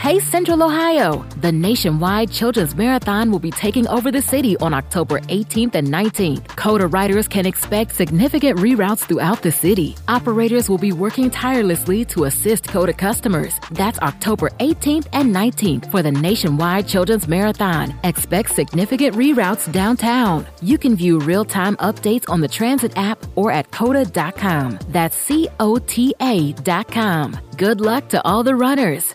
Hey, Central Ohio! The nationwide Children's Marathon will be taking over the city on October 18th and 19th. COTA riders can expect significant reroutes throughout the city. Operators will be working tirelessly to assist COTA customers. That's October 18th and 19th for the nationwide Children's Marathon. Expect significant reroutes downtown. You can view real-time updates on the Transit app or at COTA.com. That's COTA.com. Good luck to all the runners.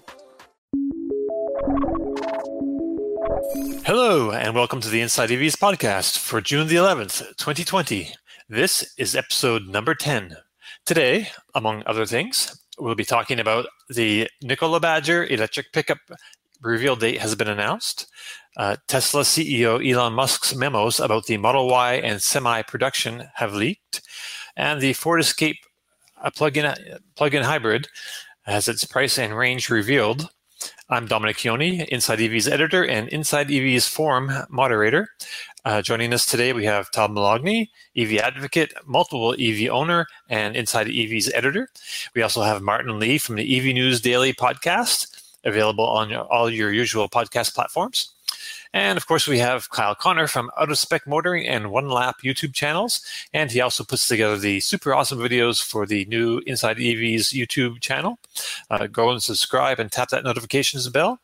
Hello, and welcome to the Inside EVs podcast for June the 11th, 2020. This is episode number 10. Today, among other things, we'll be talking about the Nikola Badger electric pickup reveal date has been announced, Tesla CEO Elon Musk's memos about the Model Y and Semi production have leaked, and the Ford Escape plug-in hybrid has its price and range revealed. I'm Dominic Chioni, Inside EV's editor and Inside EV's forum moderator. Joining us today, we have Tom Moloughney, EV advocate, multiple EV owner, and Inside EV's editor. We also have Martin Lee from the EV News Daily podcast, available on all your usual podcast platforms. And of course, we have Kyle Connor from Out of Spec Motoring and One Lap YouTube channels. And he also puts together the super awesome videos for the new Inside EV's YouTube channel. Go and subscribe and tap that notifications bell.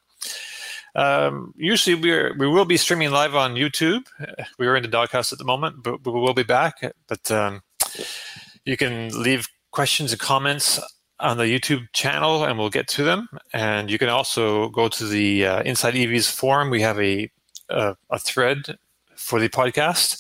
Usually we will be streaming live on YouTube. We are in the doghouse at the moment, but we will be back. But you can leave questions and comments on the YouTube channel, and we'll get to them. And you can also go to the Inside EV's forum. We have a thread for the podcast.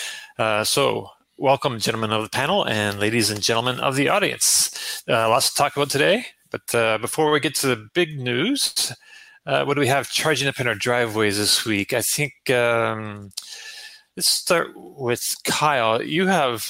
So welcome, gentlemen of the panel and ladies and gentlemen of the audience. Lots to talk about today. But before we get to the big news, what do we have charging up in our driveways this week? I think let's start with Kyle. You have...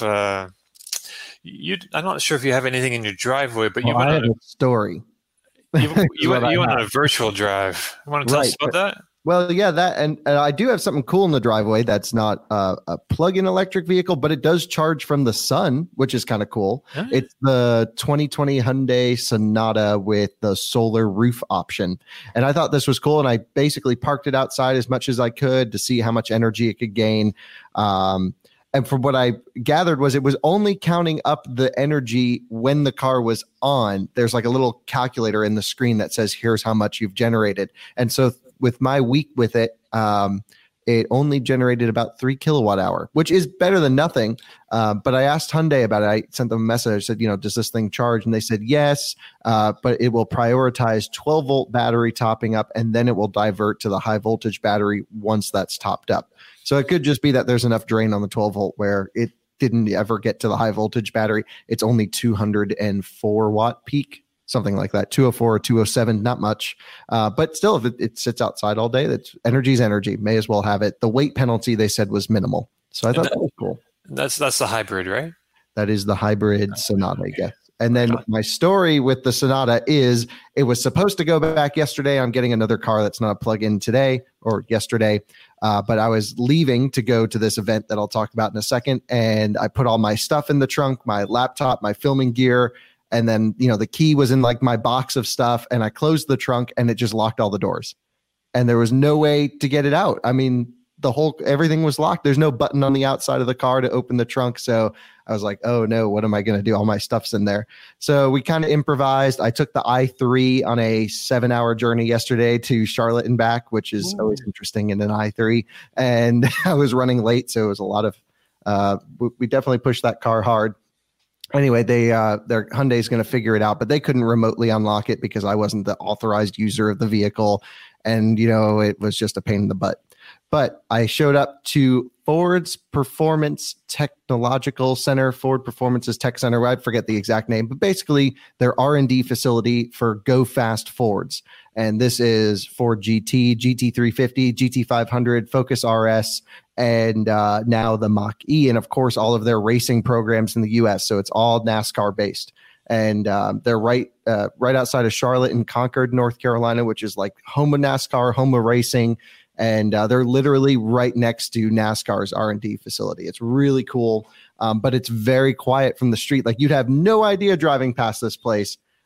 I'm not sure if you have anything in your driveway, but I have a story. You went on a virtual drive. You want to tell us about that? Well, yeah, that and I do have something cool in the driveway that's not a plug-in electric vehicle, but it does charge from the sun, which is kind of cool. Oh. It's the 2020 Hyundai Sonata with the solar roof option. And I thought this was cool, and I basically parked it outside as much as I could to see how much energy it could gain. And from what I gathered was it was only counting up the energy when the car was on. There's like a little calculator in the screen that says, here's how much you've generated. And so with my week with it, it only generated about 3 kilowatt hour, which is better than nothing. But I asked Hyundai about it. I sent them a message. I said, does this thing charge? And they said, yes, but it will prioritize 12 volt battery topping up, and then it will divert to the high voltage battery once that's topped up. So it could just be that there's enough drain on the 12 volt where it didn't ever get to the high voltage battery. It's only 204 watt peak, something like that. 204 or 207, not much. But still, if it sits outside all day, that's energy's energy. May as well have it. The weight penalty, they said, was minimal. So I thought that was cool. That's the hybrid, right? That is the hybrid Sonata, I guess. And then my story with the Sonata is it was supposed to go back yesterday. I'm getting another car that's not a plug-in today or yesterday. But I was leaving to go to this event that I'll talk about in a second. And I put all my stuff in the trunk, my laptop, my filming gear. And then, the key was in like my box of stuff. And I closed the trunk and it just locked all the doors. And there was no way to get it out. I mean, everything was locked. There's no button on the outside of the car to open the trunk. So I was like, oh no, what am I going to do? All my stuff's in there. So we kind of improvised. I took the I-3 on a 7-hour journey yesterday to Charlotte and back, which is always interesting in an I-3. And I was running late. So it was a lot of, we definitely pushed that car hard. Anyway, their Hyundai's going to figure it out, but they couldn't remotely unlock it because I wasn't the authorized user of the vehicle. And, it was just a pain in the butt. But I showed up to Ford's Performance Technological Center, Ford Performance's Tech Center. I forget the exact name, but basically their R&D facility for Go Fast Fords. And this is Ford GT, GT350, GT500, Focus RS, and now the Mach-E, and of course all of their racing programs in the U.S. So it's all NASCAR based. And they're right outside of Charlotte in Concord, North Carolina, which is like home of NASCAR, home of racing. And they're literally right next to NASCAR's R&D facility. It's really cool, but it's very quiet from the street. Like you'd have no idea driving past this place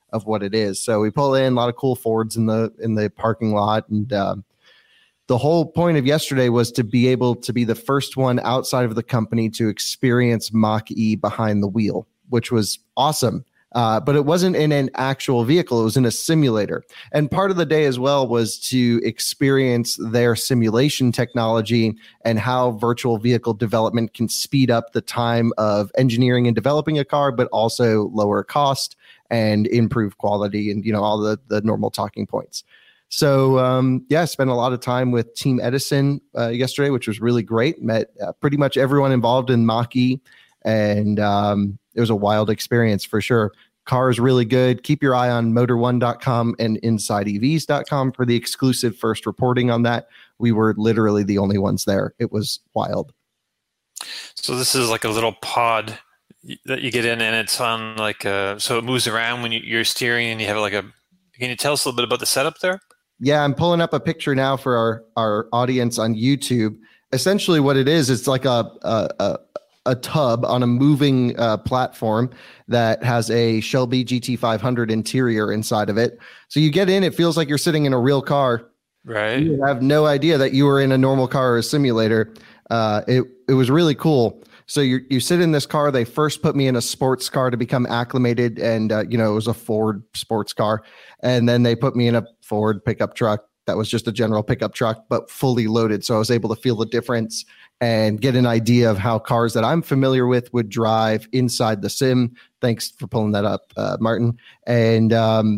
of what it is. So we pull in a lot of cool Fords in the parking lot, and the whole point of yesterday was to be able to be the first one outside of the company to experience Mach-E behind the wheel, which was awesome. But it wasn't in an actual vehicle. It was in a simulator. And part of the day as well was to experience their simulation technology and how virtual vehicle development can speed up the time of engineering and developing a car, but also lower cost and improve quality and, all the normal talking points. So, I spent a lot of time with Team Edison yesterday, which was really great. Met pretty much everyone involved in Mach-E, and it was a wild experience for sure. Car is really good. Keep your eye on motor1.com and insideevs.com for the exclusive first reporting on that. We were literally the only ones there. It was wild. So this is like a little pod that you get in, and it's on so it moves around when you're steering, and you have can you tell us a little bit about the setup there? Yeah, I'm pulling up a picture now for our audience on YouTube. Essentially what it is, it's like a tub on a moving platform that has a Shelby GT500 interior inside of it. So you get in, it feels like you're sitting in a real car. Right. You have no idea that you were in a normal car or a simulator. It was really cool. So you sit in this car. They first put me in a sports car to become acclimated, and it was a Ford sports car. And then they put me in a Ford pickup truck that was just a general pickup truck, but fully loaded. So I was able to feel the difference and get an idea of how cars that I'm familiar with would drive inside the sim. Thanks for pulling that up, Martin. And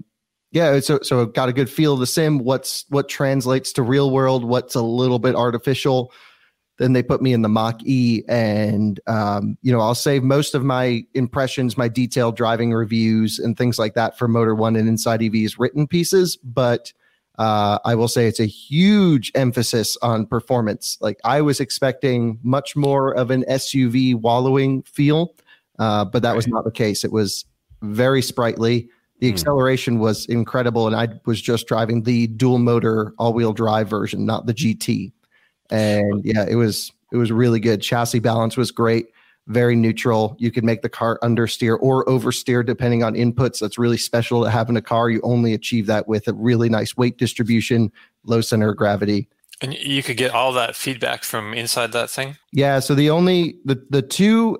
so got a good feel of the sim, what translates to real world, what's a little bit artificial. Then they put me in the Mach-E, and I'll save most of my impressions, my detailed driving reviews and things like that for Motor One and Inside EV's written pieces. But I will say it's a huge emphasis on performance. Like, I was expecting much more of an SUV wallowing feel, but that was not the case. It was very sprightly. The acceleration was incredible, and I was just driving the dual motor all-wheel drive version, not the GT. And yeah, it was really good. Chassis balance was great, very neutral. You could make the car understeer or oversteer depending on inputs. That's really special to have in a car. You only achieve that with a really nice weight distribution, low center of gravity. And you could get all that feedback from inside that thing? Yeah, so the two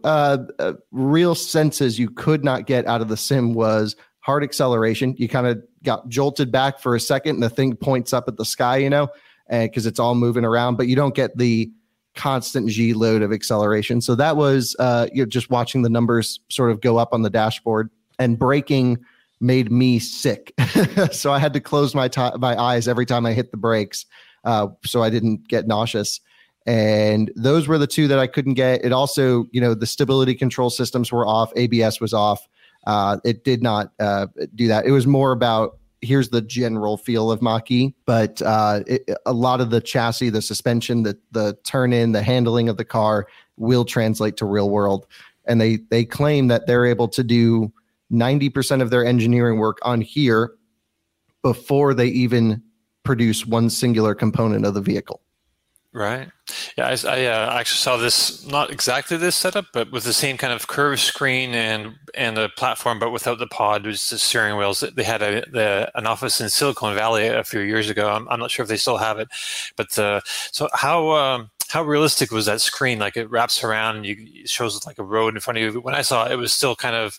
real senses you could not get out of the sim was hard acceleration. You kind of got jolted back for a second, and the thing points up at the sky, because it's all moving around, but you don't get the constant G load of acceleration. So that was just watching the numbers sort of go up on the dashboard, and braking made me sick. So I had to close my eyes every time I hit the brakes, so I didn't get nauseous. And those were the two that I couldn't get. It also, the stability control systems were off. ABS was off. It did not do that. It was more about, here's the general feel of Mach-E, but a lot of the chassis, the suspension, the turn-in, the handling of the car will translate to real world. And they claim that they're able to do 90% of their engineering work on here before they even produce one singular component of the vehicle. Right. Yeah, I actually saw this, not exactly this setup, but with the same kind of curved screen and the platform, but without the pod, with the steering wheels. They had an office in Silicon Valley a few years ago. I'm not sure if they still have it, but so how realistic was that screen? Like, it wraps around and it shows like a road in front of you. When I saw it, it was still kind of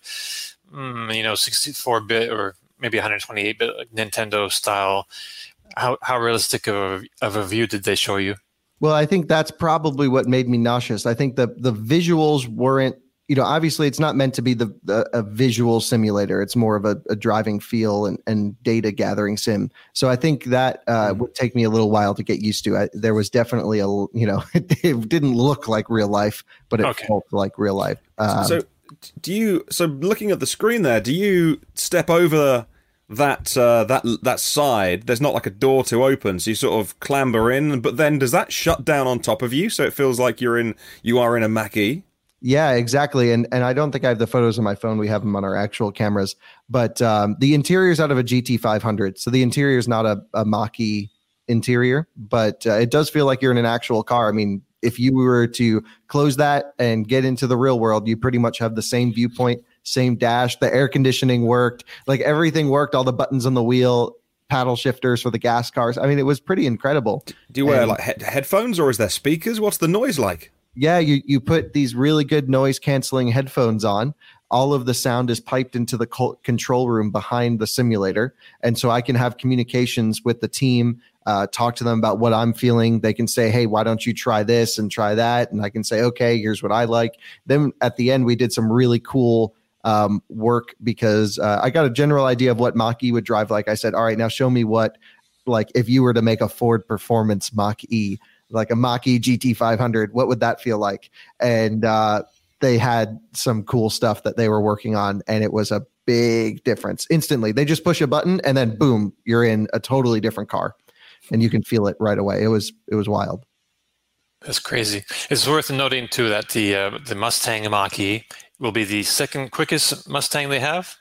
64-bit or maybe 128-bit, like Nintendo style. How realistic of a view did they show you? Well, I think that's probably what made me nauseous. I think the visuals weren't, obviously it's not meant to be a visual simulator. It's more of a driving feel and data gathering sim. So I think that would take me a little while to get used to. There was definitely it didn't look like real life, but it felt like real life. So looking at the screen there, do you step over that side? There's not like a door to open, so you sort of clamber in, but then does that shut down on top of you, so it feels like you are in a Mach-E? Yeah, exactly. And I don't think I have the photos on my phone. We have them on our actual cameras, but the interior is out of a GT500, so the interior is not a Mach-E interior, but it does feel like you're in an actual car. I mean, if you were to close that and get into the real world, you pretty much have the same viewpoint, same dash. The air conditioning worked. Like everything worked. All the buttons on the wheel, paddle shifters for the gas cars. I mean, it was pretty incredible. Do you wear like headphones, or is there speakers? What's the noise like? Yeah, you put these really good noise canceling headphones on. All of the sound is piped into the control room behind the simulator. And so I can have communications with the team, talk to them about what I'm feeling. They can say, hey, why don't you try this and try that? And I can say, okay, here's what I like. Then at the end, we did some really cool work because I got a general idea of what Mach-E would drive like. I said, all right, now show me what, like if you were to make a Ford Performance Mach-E, like a Mach-E GT500, what would that feel like? And they had some cool stuff that they were working on, and it was a big difference. Instantly, they just push a button, and then boom, you're in a totally different car, and you can feel it right away. It was wild. That's crazy. It's worth noting too that the Mustang Mach-E will be the second quickest Mustang they have.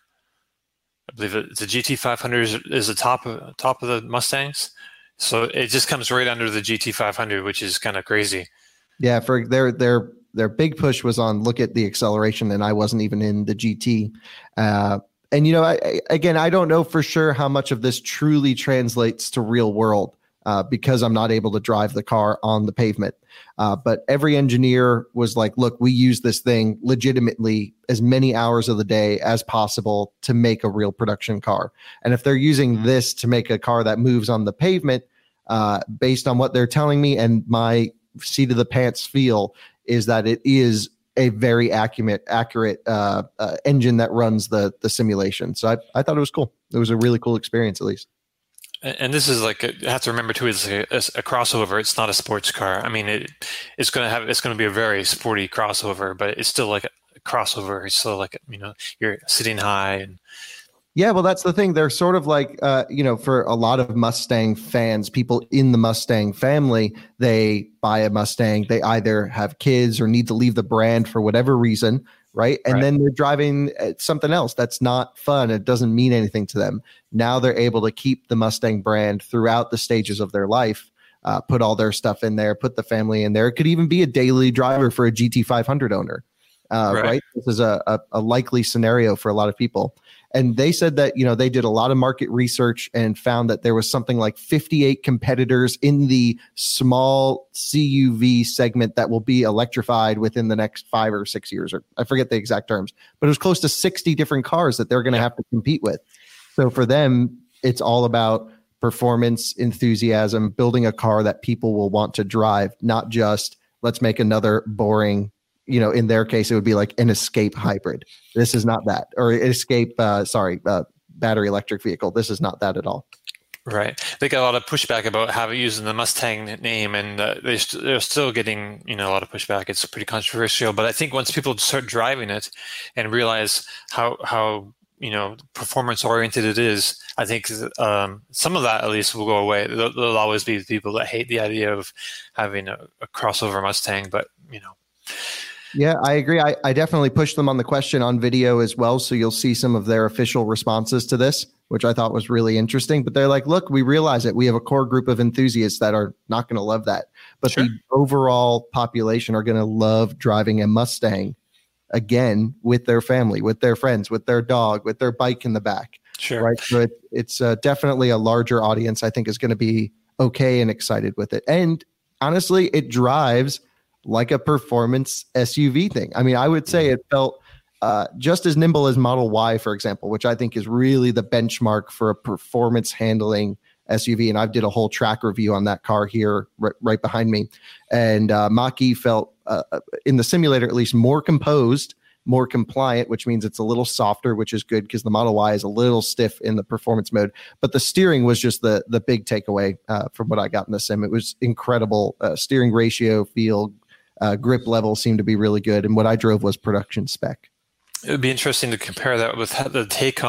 I believe the GT500 is the top of the Mustangs, so it just comes right under the GT500, which is kind of crazy. Yeah, for their big push was on look at the acceleration, and I wasn't even in the GT. And, you know, I don't know for sure how much of this truly translates to real world because I'm not able to drive the car on the pavement. But every engineer was like, look, we use this thing legitimately as many hours of the day as possible to make a real production car. And if they're using this to make a car that moves on the pavement, based on what they're telling me and my seat of the pants feel, is that it is a very accurate engine that runs the simulation. So I thought it was cool. It was a really cool experience, at least. And this is like, you have to remember too, it's a crossover. It's not a sports car. I mean, it's going to be a very sporty crossover, but it's still like a crossover. It's still like, you know, you're sitting high. And yeah, well, that's the thing. They're sort of like, you know, for a lot of Mustang fans, people in the Mustang family, they buy a Mustang. They either have kids or need to leave the brand for whatever reason, right? And then they're driving something else that's not fun. It doesn't mean anything to them. Now they're able to keep the Mustang brand throughout the stages of their life, put all their stuff in there, put the family in there. It could even be a daily driver for a GT500 owner, right? This is a likely scenario for a lot of people. And they said that, you know, they did a lot of market research and found that there was something like 58 competitors in the small CUV segment that will be electrified within the next 5 or 6 years, or I forget the exact terms, but it was close to 60 different cars that they're going to have to compete with. So for them, it's all about performance, enthusiasm, building a car that people will want to drive, not just let's make another boring, you know, in their case, it would be like an Escape hybrid. This is not that. Or Escape, battery electric vehicle. This is not that at all. Right. They got a lot of pushback about using the Mustang name, and they're still getting, you know, a lot of pushback. It's pretty controversial. But I think once people start driving it and realize how you know, performance-oriented it is, I think some of that at least will go away. There'll always be people that hate the idea of having a crossover Mustang, but, you know. Yeah, I agree. I definitely pushed them on the question on video as well. So you'll see some of their official responses to this, which I thought was really interesting. But they're like, look, we realize it. We have a core group of enthusiasts that are not going to love that. But the overall population are going to love driving a Mustang again with their family, with their friends, with their dog, with their bike in the back. Sure. Right. So it's definitely a larger audience, I think, is going to be okay and excited with it. And honestly, it drives like a performance SUV thing. I mean, I would say it felt just as nimble as Model Y, for example, which I think is really the benchmark for a performance handling SUV. And I've did a whole track review on that car here right behind me. And Mach-E felt, in the simulator at least, more composed, more compliant, which means it's a little softer, which is good because the Model Y is a little stiff in the performance mode. But the steering was just the big takeaway from what I got in the sim. It was incredible. Steering ratio, feel, grip level seemed to be really good. And what I drove was production spec. It would be interesting to compare that with the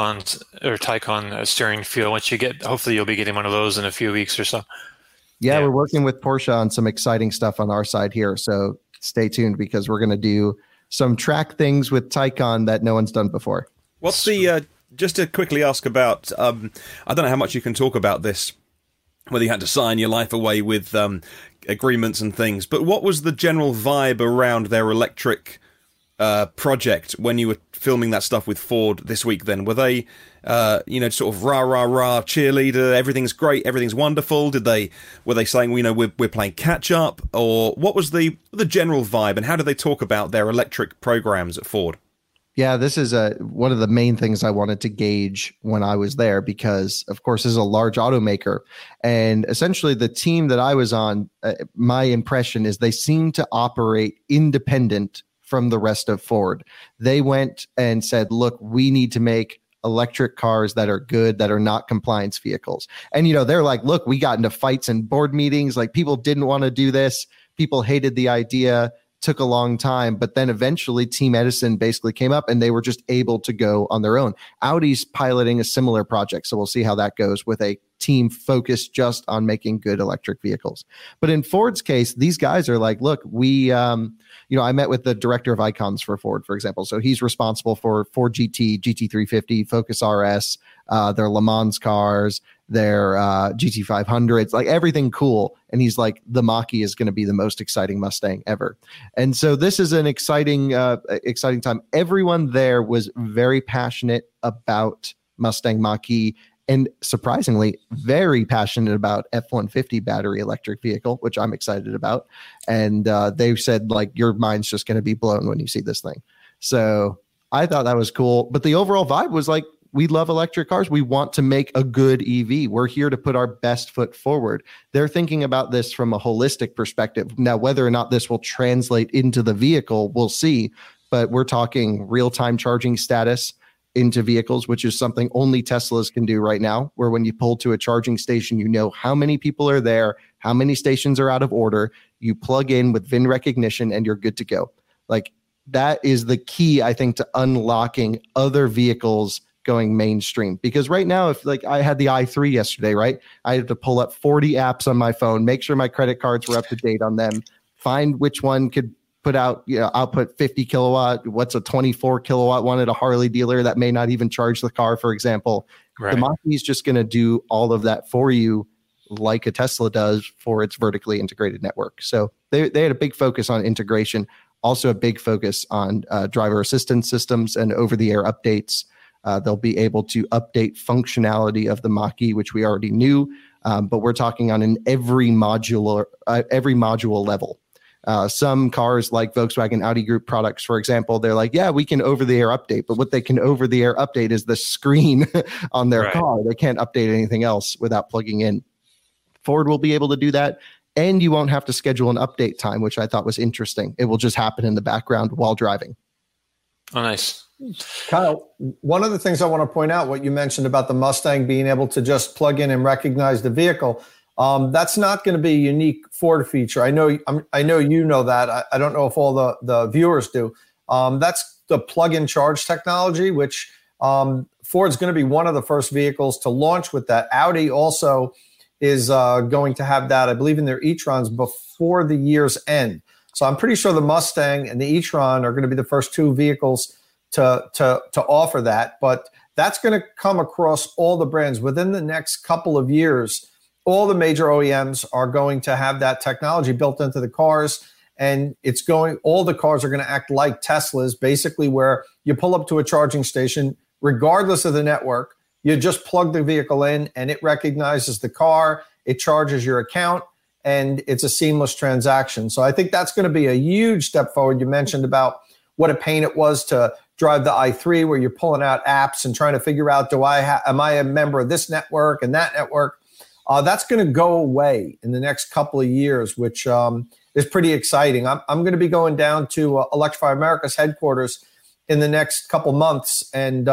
Taycan steering feel. Once you get, hopefully you'll be getting one of those in a few weeks or so. Yeah, we're working with Porsche on some exciting stuff on our side here. So stay tuned because we're going to do some track things with Taycan that no one's done before. What's the, just to quickly ask about, I don't know how much you can talk about this, whether you had to sign your life away with agreements and things, but what was the general vibe around their electric project when you were filming that stuff with Ford this week? Then were they, sort of rah cheerleader? Everything's great, everything's wonderful. Were they saying, we're playing catch up, or what was the general vibe, and how did they talk about their electric programs at Ford? Yeah, this is one of the main things I wanted to gauge when I was there, because, of course, this is a large automaker. And essentially the team that I was on, my impression is they seem to operate independent from the rest of Ford. They went and said, look, we need to make electric cars that are good, that are not compliance vehicles. And, they're like, look, we got into fights and board meetings. Like, people didn't want to do this. People hated the idea. Took a long time, but then eventually Team Edison basically came up and they were just able to go on their own. Audi's piloting a similar project, so we'll see how that goes with a team focused just on making good electric vehicles. But in Ford's case, these guys are like, look, we, I met with the director of icons for Ford, for example. So he's responsible for Ford GT, GT350, Focus RS, their Le Mans cars, their GT500s, like everything cool. And he's like, the Mach-E is going to be the most exciting Mustang ever. And so this is an exciting time. Everyone there was very passionate about Mustang Mach-E, and surprisingly, very passionate about F-150 battery electric vehicle, which I'm excited about. And they said, like, your mind's just going to be blown when you see this thing. So I thought that was cool. But the overall vibe was like, we love electric cars. We want to make a good EV. We're here to put our best foot forward. They're thinking about this from a holistic perspective. Now, whether or not this will translate into the vehicle, we'll see. But we're talking real-time charging status into vehicles, which is something only Teslas can do right now, where when you pull to a charging station, you know how many people are there, how many stations are out of order. You plug in with VIN recognition and you're good to go. Like, that is the key, I think, to unlocking other vehicles going mainstream. Because right now, if like I had the i3 yesterday, right? I had to pull up 40 apps on my phone, make sure my credit cards were up to date on them, find which one could put out, output 50 kilowatt, what's a 24 kilowatt one at a Harley dealer that may not even charge the car, for example. Right. The Mach-E is just going to do all of that for you, like a Tesla does for its vertically integrated network. So they had a big focus on integration, also a big focus on driver assistance systems and over-the-air updates. They'll be able to update functionality of the Mach-E, which we already knew, but we're talking on an every module level. Some cars like Volkswagen Audi Group products, for example, they're like, yeah, we can over-the-air update, but what they can over-the-air update is the screen on their car. They can't update anything else without plugging in. Ford will be able to do that, and you won't have to schedule an update time, which I thought was interesting. It will just happen in the background while driving. Oh, nice. Kyle, one of the things I want to point out, what you mentioned about the Mustang being able to just plug in and recognize the vehicle, that's not going to be a unique Ford feature. I know you know that. I don't know if all the viewers do. That's the plug-in charge technology, which Ford's going to be one of the first vehicles to launch with that. Audi also is going to have that, I believe, in their e-trons before the year's end. So I'm pretty sure the Mustang and the e-tron are going to be the first two vehicles to offer that. But that's going to come across all the brands within the next couple of years. All the major OEMs are going to have that technology built into the cars, and all the cars are going to act like Teslas, basically, where you pull up to a charging station, regardless of the network, you just plug the vehicle in and it recognizes the car, it charges your account, and it's a seamless transaction. So I think that's going to be a huge step forward. You mentioned about what a pain it was to drive the i3, where you're pulling out apps and trying to figure out, am I a member of this network and that network? That's going to go away in the next couple of years, which is pretty exciting. I'm going to be going down to Electrify America's headquarters in the next couple months and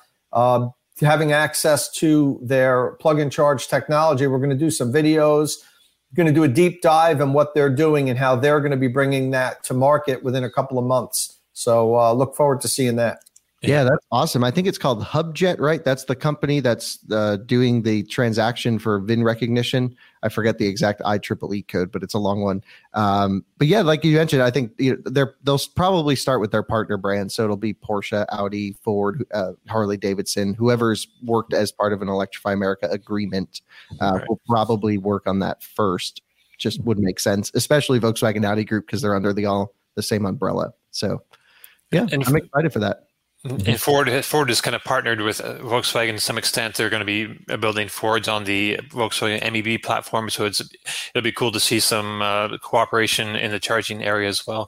having access to their plug-in charge technology. We're going to do some videos, going to do a deep dive on what they're doing and how they're going to be bringing that to market within a couple of months. So look forward to seeing that. Yeah, that's awesome. I think it's called Hubjet, right? That's the company that's doing the transaction for VIN recognition. I forget the exact IEEE code, but it's a long one. But yeah, like you mentioned, I think they'll probably start with their partner brands. So it'll be Porsche, Audi, Ford, Harley Davidson, whoever's worked as part of an Electrify America agreement will probably work on that first. Just would make sense, especially Volkswagen Audi Group, because they're under the same umbrella. So Yeah, And I'm excited for that. And Ford is kind of partnered with Volkswagen to some extent. They're going to be building Fords on the Volkswagen MEB platform, so it'll be cool to see some cooperation in the charging area as well.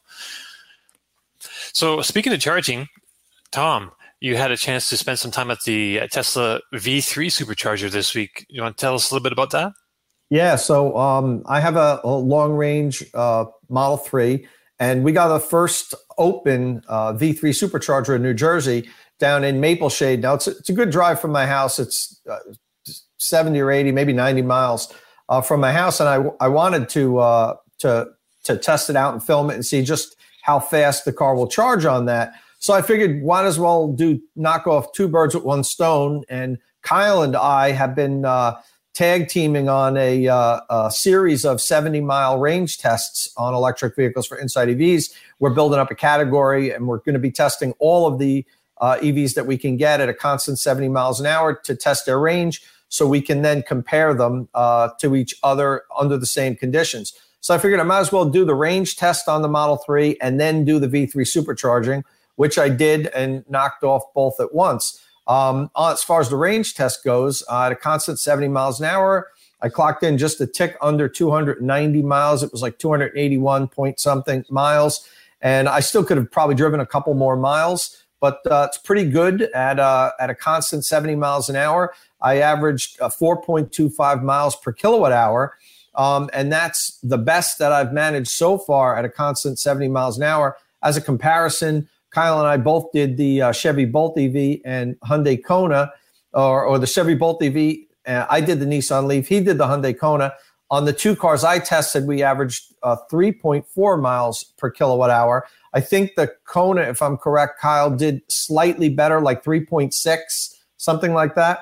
So speaking of charging, Tom, you had a chance to spend some time at the Tesla V3 supercharger this week. You want to tell us a little bit about that? Yeah, so I have a long-range Model 3, and we got the first open V3 supercharger in New Jersey down in Maple Shade. Now, it's a good drive from my house. It's 70 or 80, maybe 90 miles from my house, and I wanted to test it out and film it and see just how fast the car will charge on that. So I figured, might as well knock off two birds with one stone. And Kyle and I have been tag teaming on a series of 70-mile range tests on electric vehicles for Inside EVs. We're building up a category, and we're going to be testing all of the EVs that we can get at a constant 70 miles an hour to test their range, so we can then compare them to each other under the same conditions. So I figured I might as well do the range test on the Model 3 and then do the V3 supercharging, which I did and knocked off both at once. As far as the range test goes, at a constant 70 miles an hour, I clocked in just a tick under 290 miles. It was like 281 point something miles. And I still could have probably driven a couple more miles, but it's pretty good at a constant 70 miles an hour. I averaged 4.25 miles per kilowatt hour. And that's the best that I've managed so far at a constant 70 miles an hour. As a comparison, Kyle and I both did the Chevy Bolt EV and Hyundai Kona, or the Chevy Bolt EV. I did the Nissan Leaf. He did the Hyundai Kona. On the two cars I tested, we averaged 3.4 miles per kilowatt hour. I think the Kona, if I'm correct, Kyle, did slightly better, like 3.6, something like that.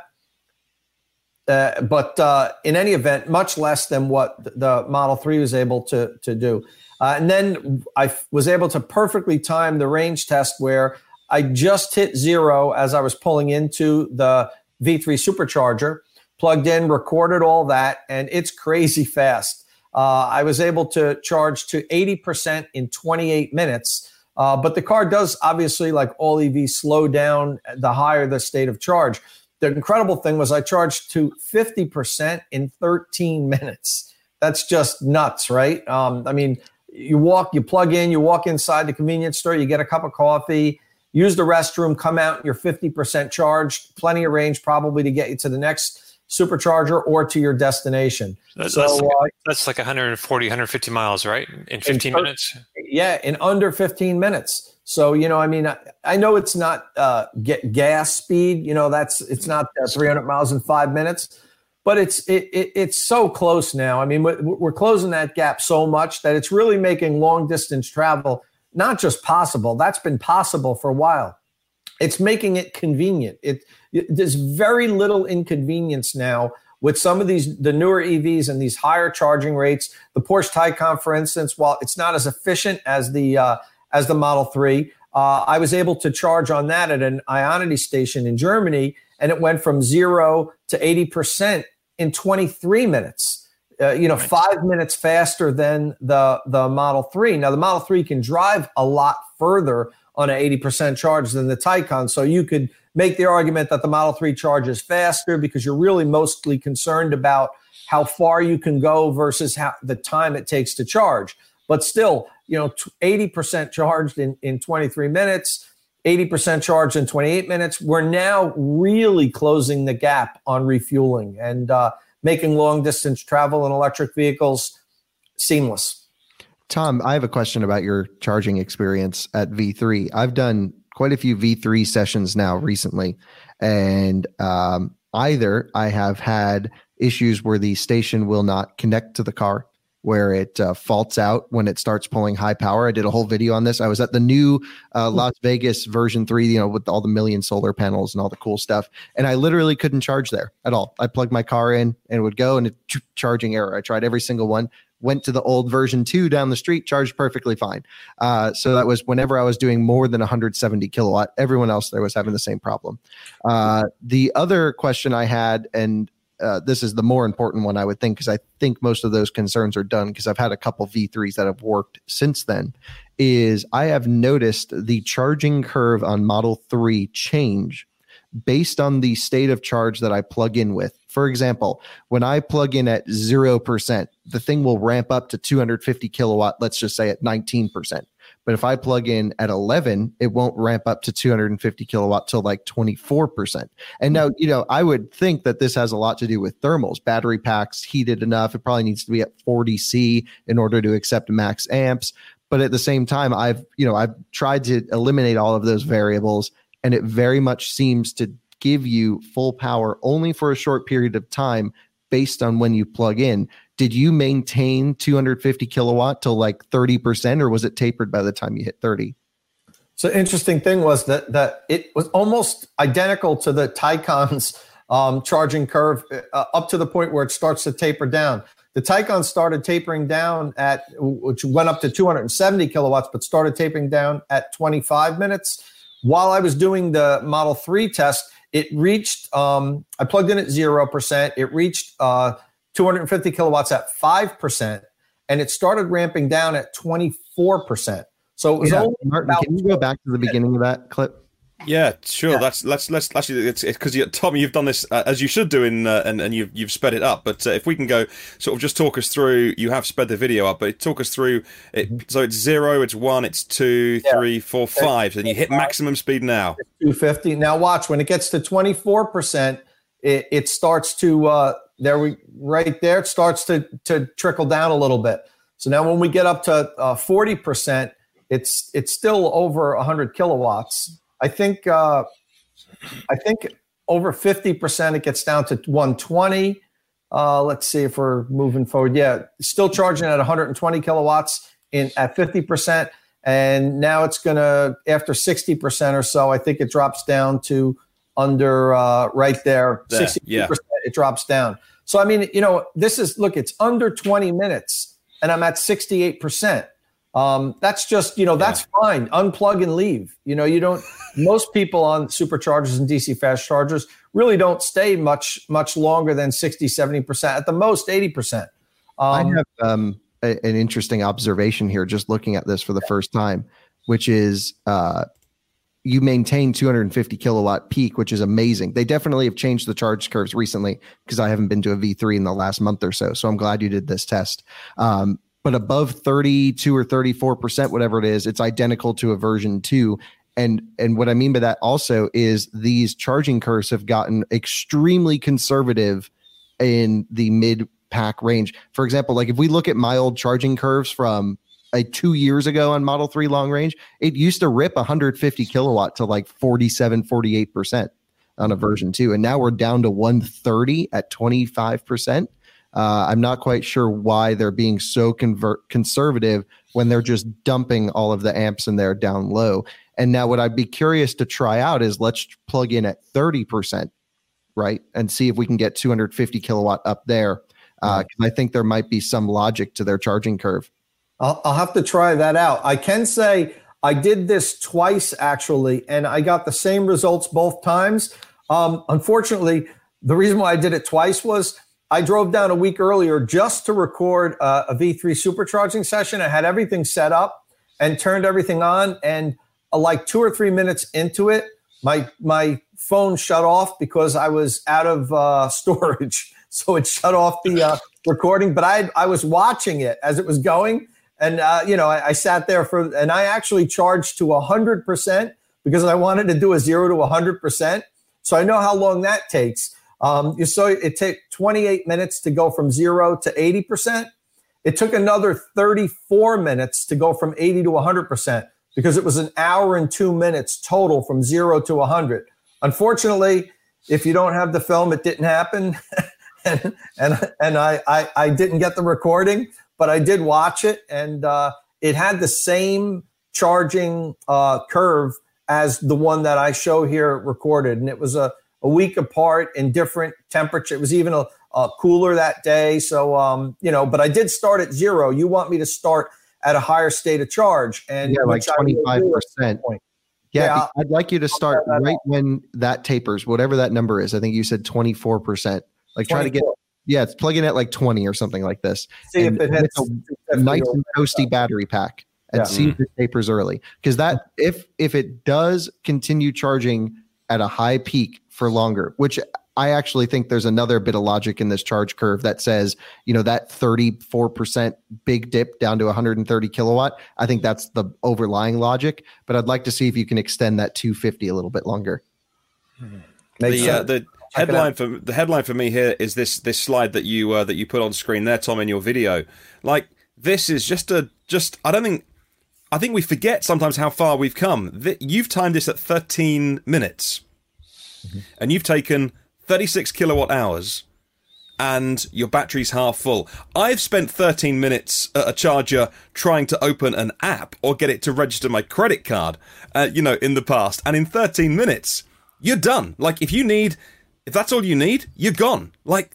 But in any event, much less than what the Model 3 was able to do. And then I was able to perfectly time the range test where I just hit zero as I was pulling into the V3 supercharger, plugged in, recorded all that, and it's crazy fast. I was able to charge to 80% in 28 minutes. But the car does, obviously, like all EVs, slow down the higher the state of charge. The incredible thing was I charged to 50% in 13 minutes. That's just nuts, right? I mean, you plug in, you walk inside the convenience store, you get a cup of coffee, use the restroom, come out, you're 50% charged, plenty of range probably to get you to the next supercharger or to your destination. That's like 140, 150 miles, right? In 15 minutes? Yeah, in under 15 minutes. So, I mean, I know it's not gas speed, it's not 300 miles in 5 minutes, but it's so close now. I mean, we're closing that gap so much that it's really making long distance travel not just possible. That's been possible for a while. It's making it convenient. There's very little inconvenience now with some of the newer EVs and these higher charging rates. The Porsche Taycan, for instance, while it's not as efficient as the Model 3, I was able to charge on that at an Ionity station in Germany, and it went from 0 to 80% in 23 minutes. 5 minutes faster than the Model 3. Now, the Model 3 can drive a lot further on an 80% charge than the Taycan. So you could make the argument that the Model 3 charges faster because you're really mostly concerned about how far you can go versus the time it takes to charge. But still, 80% charged in 23 minutes, 80% charged in 28 minutes. We're now really closing the gap on refueling and making long distance travel in electric vehicles seamless. Tom, I have a question about your charging experience at V3. I've done quite a few V3 sessions now recently, and either I have had issues where the station will not connect to the car, where it faults out when it starts pulling high power. I did a whole video on this. I was at the new Las Vegas version 3, with all the million solar panels and all the cool stuff. And I literally couldn't charge there at all. I plugged my car in and it would go, and charging error. I tried every single one. Went to the old version 2 down the street, charged perfectly fine. So that was whenever I was doing more than 170 kilowatt. Everyone else there was having the same problem. The other question I had, and this is the more important one, I would think, because I think most of those concerns are done, because I've had a couple V3s that have worked since then, is I have noticed the charging curve on Model 3 change based on the state of charge that I plug in with. For example, when I plug in at 0%, the thing will ramp up to 250 kilowatt, let's just say at 19%. But if I plug in at 11, it won't ramp up to 250 kilowatt till like 24%. And now, I would think that this has a lot to do with thermals. Battery packs heated enough. It probably needs to be at 40 C in order to accept max amps. But at the same time, I've tried to eliminate all of those variables, and it very much seems to give you full power only for a short period of time based on when you plug in. Did you maintain 250 kilowatt till like 30%, or was it tapered by the time you hit 30? So interesting thing was that it was almost identical to the Taycan's charging curve up to the point where it starts to taper down. The Taycan started tapering down which went up to 270 kilowatts, but started tapering down at 25 minutes. While I was doing the Model 3 test, it reached, I plugged in at 0%. It reached 250 kilowatts at 5%, and it started ramping down at 24%. So it was only Martin, can you go back to the beginning of that clip? Yeah, sure. Yeah. Let's actually, it's because Tommy, you've done this as you should do and you've sped it up. But if we can go, sort of just talk us through. You have sped the video up, but talk us through it. So it's 0, it's 1, it's 2, 3, 4, 5, and you hit maximum speed now. 250. Now watch, when it gets to 24%, it starts to right there. It starts to trickle down a little bit. So now when we get up to 40%, it's still over 100 kilowatts. I think over 50%, it gets down to 120. Let's see if we're moving forward. Yeah, still charging at 120 kilowatts at 50%. And now it's going to, after 60% or so, I think it drops down to under right there. 62%, yeah. It drops down. So, I mean, it's under 20 minutes and I'm at 68%. That's just, that's fine. Unplug and leave. Most people on superchargers and DC fast chargers really don't stay much longer than 60, 70%, at the most 80%. I have an interesting observation here, just looking at this for the first time, which is you maintain 250 kilowatt peak, which is amazing. They definitely have changed the charge curves recently, because I haven't been to a V3 in the last month or so. So I'm glad you did this test. But above 32 or 34%, whatever it is, it's identical to a version 2. And what I mean by that also is these charging curves have gotten extremely conservative in the mid-pack range. For example, like if we look at my old charging curves from 2 years ago on Model 3 long range, it used to rip 150 kilowatt to like 47, 48% on a version 2. And now we're down to 130 at 25%. I'm not quite sure why they're being so conservative when they're just dumping all of the amps in there down low. And now what I'd be curious to try out is let's plug in at 30%, right? And see if we can get 250 kilowatt up there. Because I think there might be some logic to their charging curve. I'll have to try that out. I can say I did this twice, actually, and I got the same results both times. Unfortunately, the reason why I did it twice was I drove down a week earlier just to record a V3 supercharging session. I had everything set up and turned everything on. And like 2 or 3 minutes into it, my phone shut off because I was out of storage. So it shut off the recording. But I was watching it as it was going. And, I sat there and I actually charged to 100% because I wanted to do a 0 to 100%. So I know how long that takes. So it took 28 minutes to go from 0 to 80%. It took another 34 minutes to go from 80 to 100% because it was an hour and 2 minutes total from 0 to 100. Unfortunately, if you don't have the film, it didn't happen. and I didn't get the recording, but I did watch it, and it had the same charging curve as the one that I show here recorded. And it was a week apart in different temperature. It was even a cooler that day. So, but I did start at 0. You want me to start at a higher state of charge. And like 25%. Yeah, I'd like you to start right when that tapers, whatever that number is. I think you said 24%. Like try to get, it's plug in at like 20 or something like this. See and if it hits a nice and toasty battery pack and see if it tapers early. Because that if it does continue charging at a high peak for longer, which I actually think there's another bit of logic in this charge curve that says, that 34% big dip down to 130 kilowatt. I think that's the overlying logic, but I'd like to see if you can extend that 250 a little bit longer. The headline for me here is this slide that you put on screen there, Tom, in your video. Like, this is I think we forget sometimes how far we've come. You've timed this at 13 minutes, and you've taken 36 kilowatt hours, and your battery's half full. I've spent 13 minutes at a charger trying to open an app or get it to register my credit card, in the past. And in 13 minutes, you're done. Like, if that's all you need, you're gone. Like,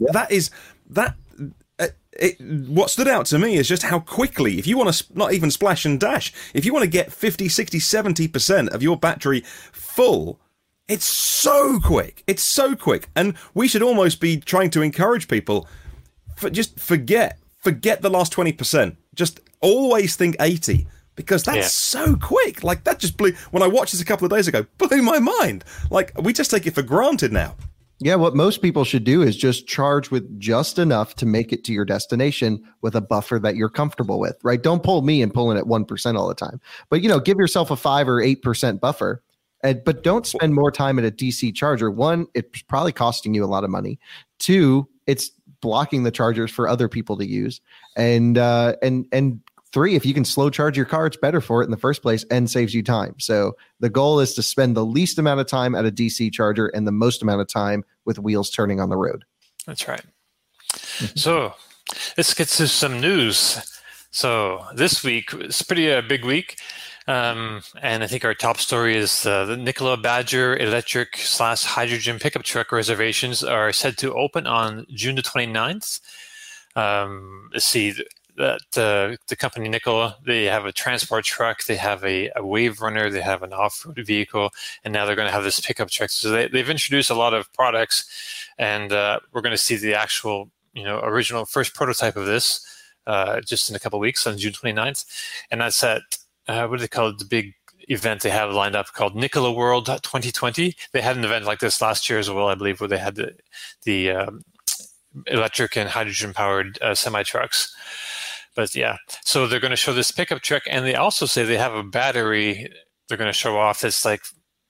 what stood out to me is just how quickly, if you want to not even splash and dash, if you want to get 50, 60, 70% of your battery full, it's so quick. It's so quick. And we should almost be trying to encourage people, just forget the last 20%. Just always think 80, because that's so quick. Like, that just blew, when I watched this a couple of days ago, blew my mind. Like, we just take it for granted now. Yeah, what most people should do is just charge with just enough to make it to your destination with a buffer that you're comfortable with, right? Don't pull me and pulling at 1% all the time. But, give yourself a 5 or 8% buffer. But don't spend more time at a DC charger. One, it's probably costing you a lot of money. Two, it's blocking the chargers for other people to use. And three, if you can slow charge your car, it's better for it in the first place and saves you time. So the goal is to spend the least amount of time at a DC charger and the most amount of time with wheels turning on the road. That's right. So let's get to some news. So this week, it's pretty big week. And I think our top story is the Nikola Badger electric / hydrogen pickup truck reservations are set to open on June the 29th. Let's see. That the company Nikola, they have a transport truck, they have a wave runner, they have an off-road vehicle, and now they're going to have this pickup truck. So they've introduced a lot of products, and we're going to see the actual, original first prototype of this just in a couple of weeks on June 29th. And that's at, what do they call it, the big event they have lined up called Nikola World 2020. They had an event like this last year as well, I believe, where they had the electric and hydrogen-powered semi-trucks. But yeah, so they're going to show this pickup truck, and they also say they have a battery they're going to show off that's like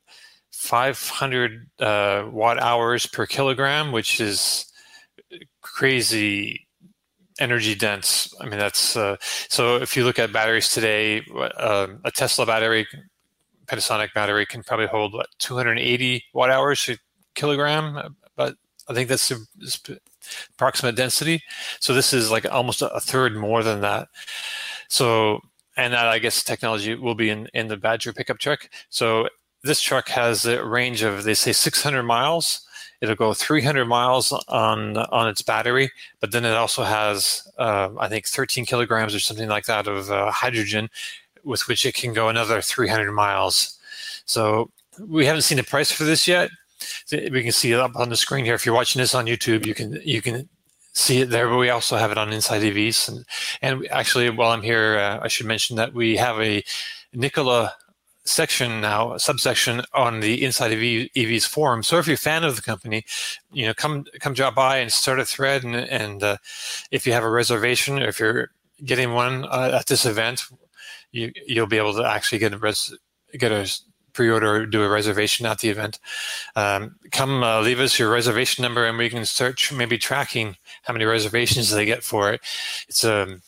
500 watt hours per kilogram, which is crazy energy dense. I mean, that's so if you look at batteries today, a Tesla battery, Panasonic battery can probably hold 280 watt hours per kilogram, but I think that's the approximate density. So this is like almost a third more than that. So, and that, I guess, technology will be in the Badger pickup truck. So this truck has a range of, they say, 600 miles. It'll go 300 miles on its battery, but then it also has, I think, 13 kilograms or something like that of hydrogen, with which it can go another 300 miles. So we haven't seen the price for this yet. We can see it up on the screen here. If you're watching this on YouTube, you can see it there. But we also have it on Inside EVs, and actually, while I'm here, I should mention that we have a Nikola section now, a subsection on the Inside EVs forum. So if you're a fan of the company, come drop by and start a thread. And if you have a reservation, or if you're getting one at this event, you'll be able to actually get a pre-order or do a reservation at the event. Come leave us your reservation number, and we can start maybe tracking how many reservations they get for it. It's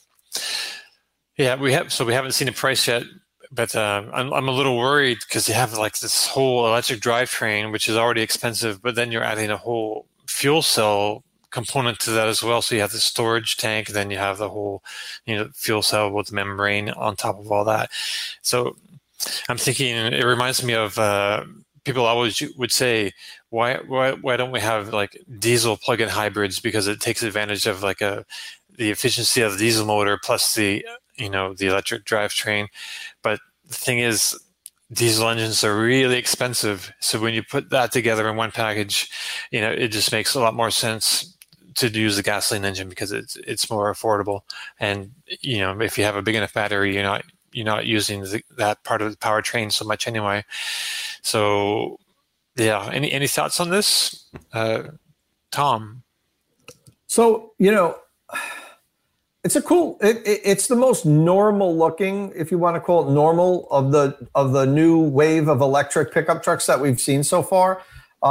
we haven't seen the price yet, but I'm a little worried because they have like this whole electric drivetrain, which is already expensive, but then you're adding a whole fuel cell component to that as well. So you have the storage tank, then you have the whole fuel cell with the membrane on top of all that. So I'm thinking, it reminds me of people always would say, why don't we have like diesel plug-in hybrids, because it takes advantage of like the efficiency of the diesel motor plus the the electric drivetrain. But the thing is, diesel engines are really expensive. So when you put that together in one package, it just makes a lot more sense to use the gasoline engine because it's more affordable. And if you have a big enough battery, you're not using that part of the powertrain so much anyway. So yeah, any thoughts on this, Tom? So it's it's the most normal looking, if you want to call it normal, of the new wave of electric pickup trucks that we've seen so far.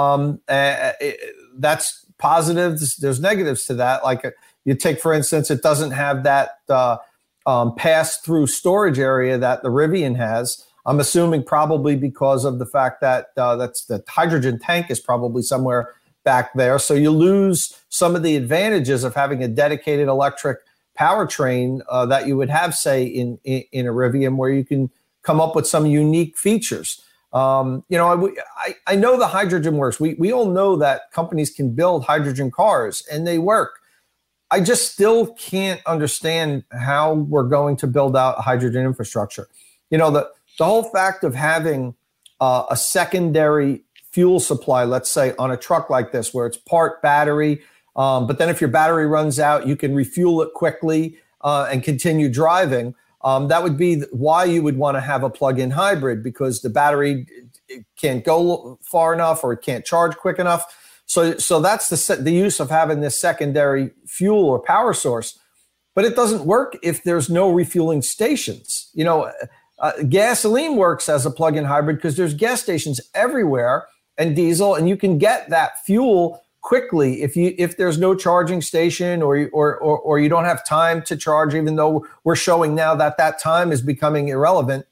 That's positives. There's negatives to that. Like you take, for instance, it doesn't have that pass-through storage area that the Rivian has. I'm assuming probably because of the fact that that's the hydrogen tank is probably somewhere back there. So you lose some of the advantages of having a dedicated electric powertrain that you would have, say, in a Rivian, where you can come up with some unique features. I know the hydrogen works. We all know that companies can build hydrogen cars and they work. I just still can't understand how we're going to build out a hydrogen infrastructure. The whole fact of having a secondary fuel supply, let's say on a truck like this, where it's part battery, but then if your battery runs out, you can refuel it quickly and continue driving. That would be why you would want to have a plug-in hybrid, because the battery can't go far enough or it can't charge quick enough. So that's the use of having this secondary fuel or power source. But it doesn't work if there's no refueling stations. Gasoline works as a plug-in hybrid because there's gas stations everywhere, and diesel, and you can get that fuel quickly if there's no charging station or you don't have time to charge, even though we're showing now that time is becoming irrelevant.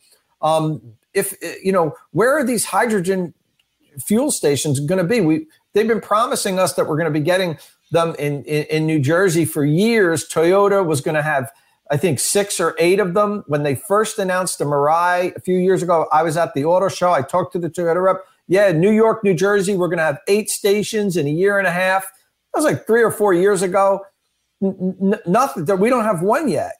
Where are these hydrogen fuel stations going to be? They've been promising us that we're going to be getting them in New Jersey for years. Toyota was going to have, I think, 6 or 8 of them. When they first announced the Mirai a few years ago, I was at the auto show. I talked to the Toyota rep. Yeah, New York, New Jersey, we're going to have 8 stations in a year and a half. That was like 3 or 4 years ago. Nothing. We don't have one yet.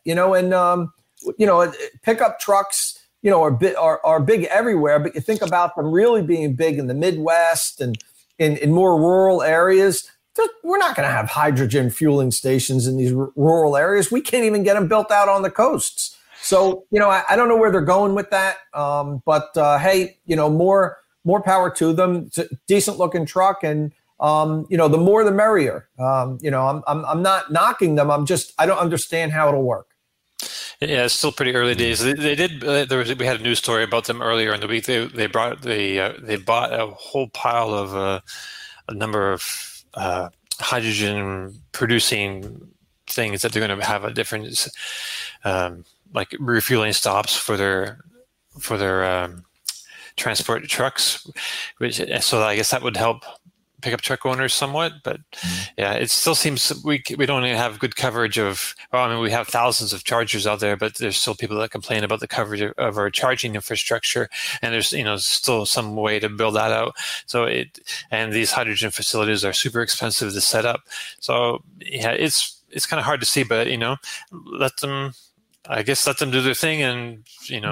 Pickup trucks, are big everywhere. But you think about them really being big in the Midwest and in more rural areas. We're not going to have hydrogen fueling stations in these rural areas. We can't even get them built out on the coasts. So, I don't know where they're going with that. But hey, more power to them. It's a decent looking truck, and the more the merrier. I'm not knocking them. I don't understand how it'll work. Yeah, it's still pretty early days. They did. We had a news story about them earlier in the week. They bought a whole pile of a number of hydrogen producing things that they're going to have a different like refueling stops for their transport trucks, so I guess that would help pickup truck owners somewhat. But yeah, it still seems we don't even have good coverage of. Well, I mean, we have thousands of chargers out there, but there's still people that complain about the coverage of our charging infrastructure, and there's still some way to build that out. So and these hydrogen facilities are super expensive to set up. So yeah, it's kind of hard to see, but let them do their thing, and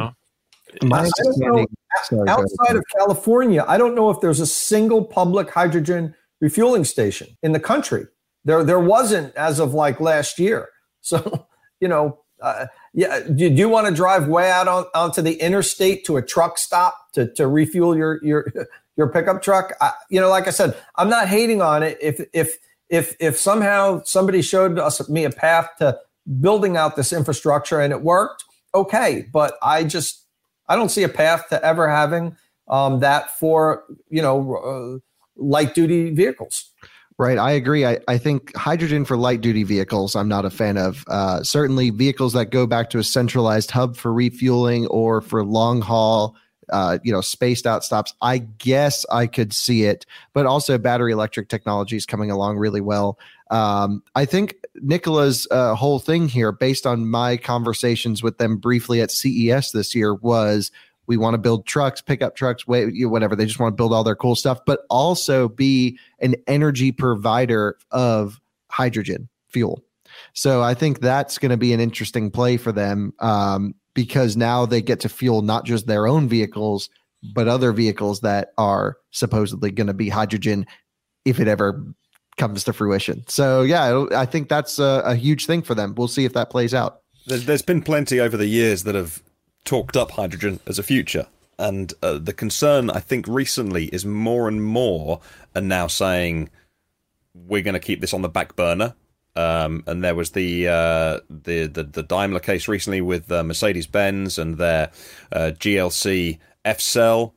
outside of California, I don't know if there's a single public hydrogen refueling station in the country. There wasn't as of like last year. So, do you want to drive way out onto the interstate to a truck stop to refuel your pickup truck? Like I said, I'm not hating on it. If somehow somebody showed me a path to building out this infrastructure and it worked, okay. But I don't see a path to ever having that for, light duty vehicles. Right. I agree. I think hydrogen for light duty vehicles, I'm not a fan of. Certainly vehicles that go back to a centralized hub for refueling or for long haul, spaced out stops. I guess I could see it, but also battery electric technology is coming along really well. I think Nikola's whole thing here, based on my conversations with them briefly at CES this year, was we want to build trucks, pickup trucks, whatever. They just want to build all their cool stuff, but also be an energy provider of hydrogen fuel. So I think that's going to be an interesting play for them because now they get to fuel not just their own vehicles, but other vehicles that are supposedly going to be hydrogen if it ever comes to fruition. So yeah, I think that's a huge thing for them. We'll see if that plays out. There's been plenty over the years that have talked up hydrogen as a future. And the concern, I think, recently is more and more are now saying we're going to keep this on the back burner. And there was the Daimler case recently with Mercedes-Benz and their GLC F-Cell,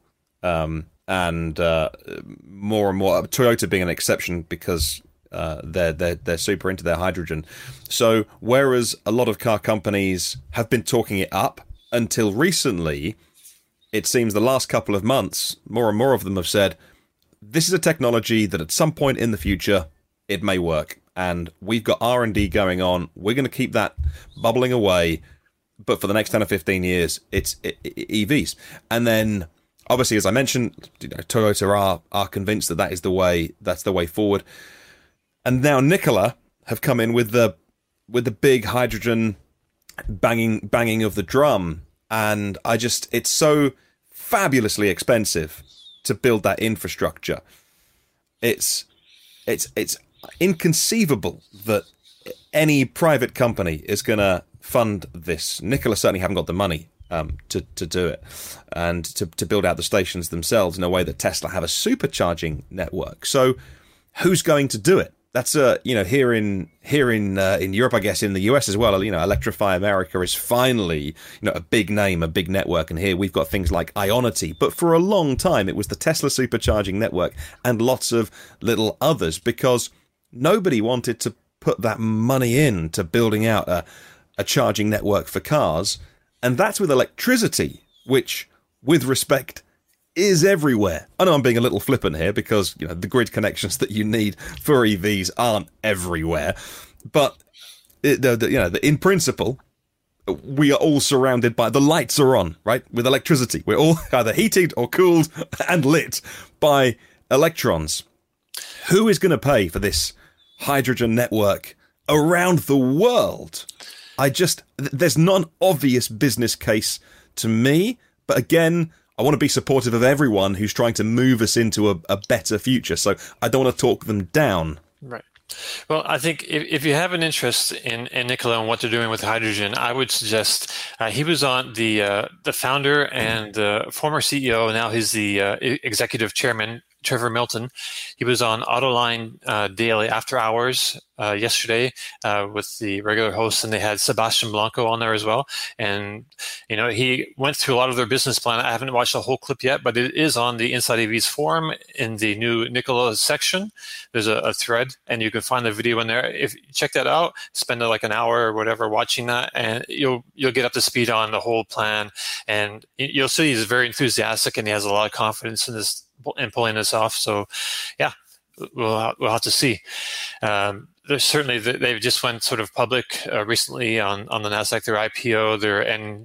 and more and more Toyota being an exception because they're super into their hydrogen. So whereas a lot of car companies have been talking it up until recently, it seems the last couple of months, more and more of them have said, this is a technology that at some point in the future, it may work. And we've got R&D going on. We're going to keep that bubbling away. But for the next 10 or 15 years, it's EVs. And then, obviously, as I mentioned, Toyota are convinced that that's the way forward. And now Nikola have come in with the big hydrogen banging of the drum. And it's so fabulously expensive to build that infrastructure. It's inconceivable that any private company is going to fund this. Nikola certainly haven't got the money to do it and to build out the stations themselves in a way that Tesla have a supercharging network. So who's going to do it? That's here in Europe, I guess in the US as well. Electrify America is finally a big name, a big network, and here we've got things like Ionity. But for a long time, it was the Tesla supercharging network and lots of little others because nobody wanted to put that money into building out a charging network for cars, and that's with electricity, which, with respect, is everywhere. I know I'm being a little flippant here because the grid connections that you need for EVs aren't everywhere, but in principle, we are all surrounded by the lights are on, right? With electricity, we're all either heated or cooled and lit by electrons. Who is going to pay for this hydrogen network around the world? There's not an obvious business case to me, but again, I want to be supportive of everyone who's trying to move us into a better future. So I don't want to talk them down. Right. Well, I think if you have an interest in Nikola and what they're doing with hydrogen, I would suggest he was on the founder and former CEO. Now he's the executive chairman, Trevor Milton. He was on Autoline Daily After Hours yesterday with the regular hosts, and they had Sebastian Blanco on there as well. And he went through a lot of their business plan. I haven't watched the whole clip yet, but it is on the Inside EVs forum in the new Nikola section. There's a thread, and you can find the video in there. If you check that out, spend like an hour or whatever watching that, and you'll get up to speed on the whole plan. And you'll see he's very enthusiastic, and he has a lot of confidence in this and pulling this off. So yeah, we'll have to see. There's certainly they've just went sort of public recently on the NASDAQ, their IPO, their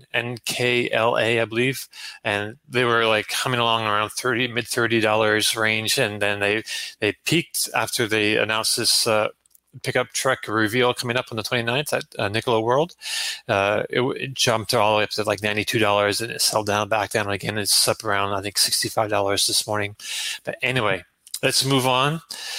NKLA, I believe, and they were like humming along around mid $30 range, and then they peaked after they announced this pickup truck reveal coming up on the 29th at Nikola World. It jumped all the way up to like $92, and it settled back down again. It's up around, I think, $65 this morning. But anyway, let's move on.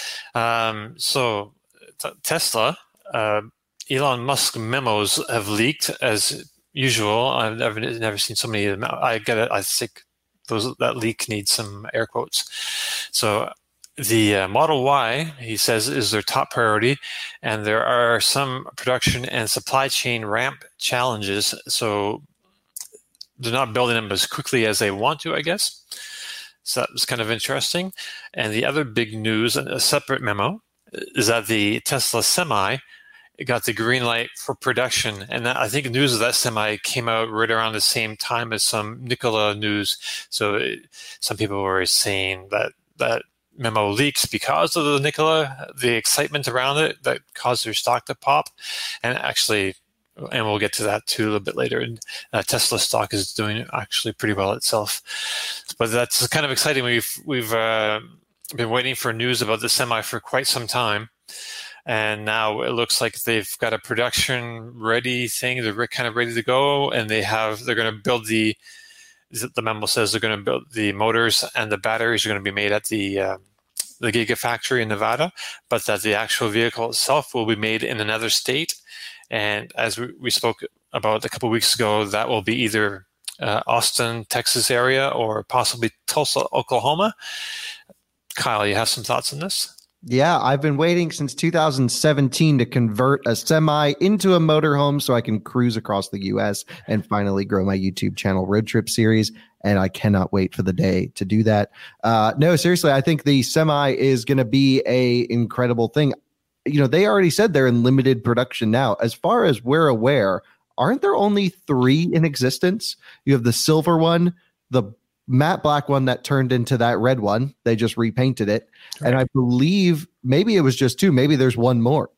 So Tesla, Elon Musk memos have leaked as usual. I've never seen so many of them. I think that leak needs some air quotes. So the Model Y, he says, is their top priority, and there are some production and supply chain ramp challenges, so they're not building them as quickly as they want to, I guess. So that was kind of interesting. And the other big news, a separate memo, is that the Tesla Semi got the green light for production. And I think news of that Semi came out right around the same time as some Nikola news. So some people were saying that memo leaks because of the Nikola, the excitement around it that caused their stock to pop. And actually, and we'll get to that too a little bit later, and Tesla stock is doing actually pretty well itself. But that's kind of exciting. We've been waiting for news about the Semi for quite some time. And now it looks like they've got a production ready thing. They're kind of ready to go, and they're going to build the memo says they're going to build the motors, and the batteries are going to be made at the the Gigafactory in Nevada, but that the actual vehicle itself will be made in another state. And as we spoke about a couple of weeks ago, that will be either Austin, Texas area, or possibly Tulsa, Oklahoma. Kyle, you have some thoughts on this? Yeah, I've been waiting since 2017 to convert a semi into a motorhome so I can cruise across the U.S. and finally grow my YouTube channel Road Trip series. And I cannot wait for the day to do that. No, seriously, I think the semi is going to be a incredible thing. You know, they already said they're in limited production now. As far as we're aware, aren't there only 3 in existence? You have the silver one, the matte black one that turned into that red one. They just repainted it. Right. And I believe maybe it was just 2. Maybe there's one more.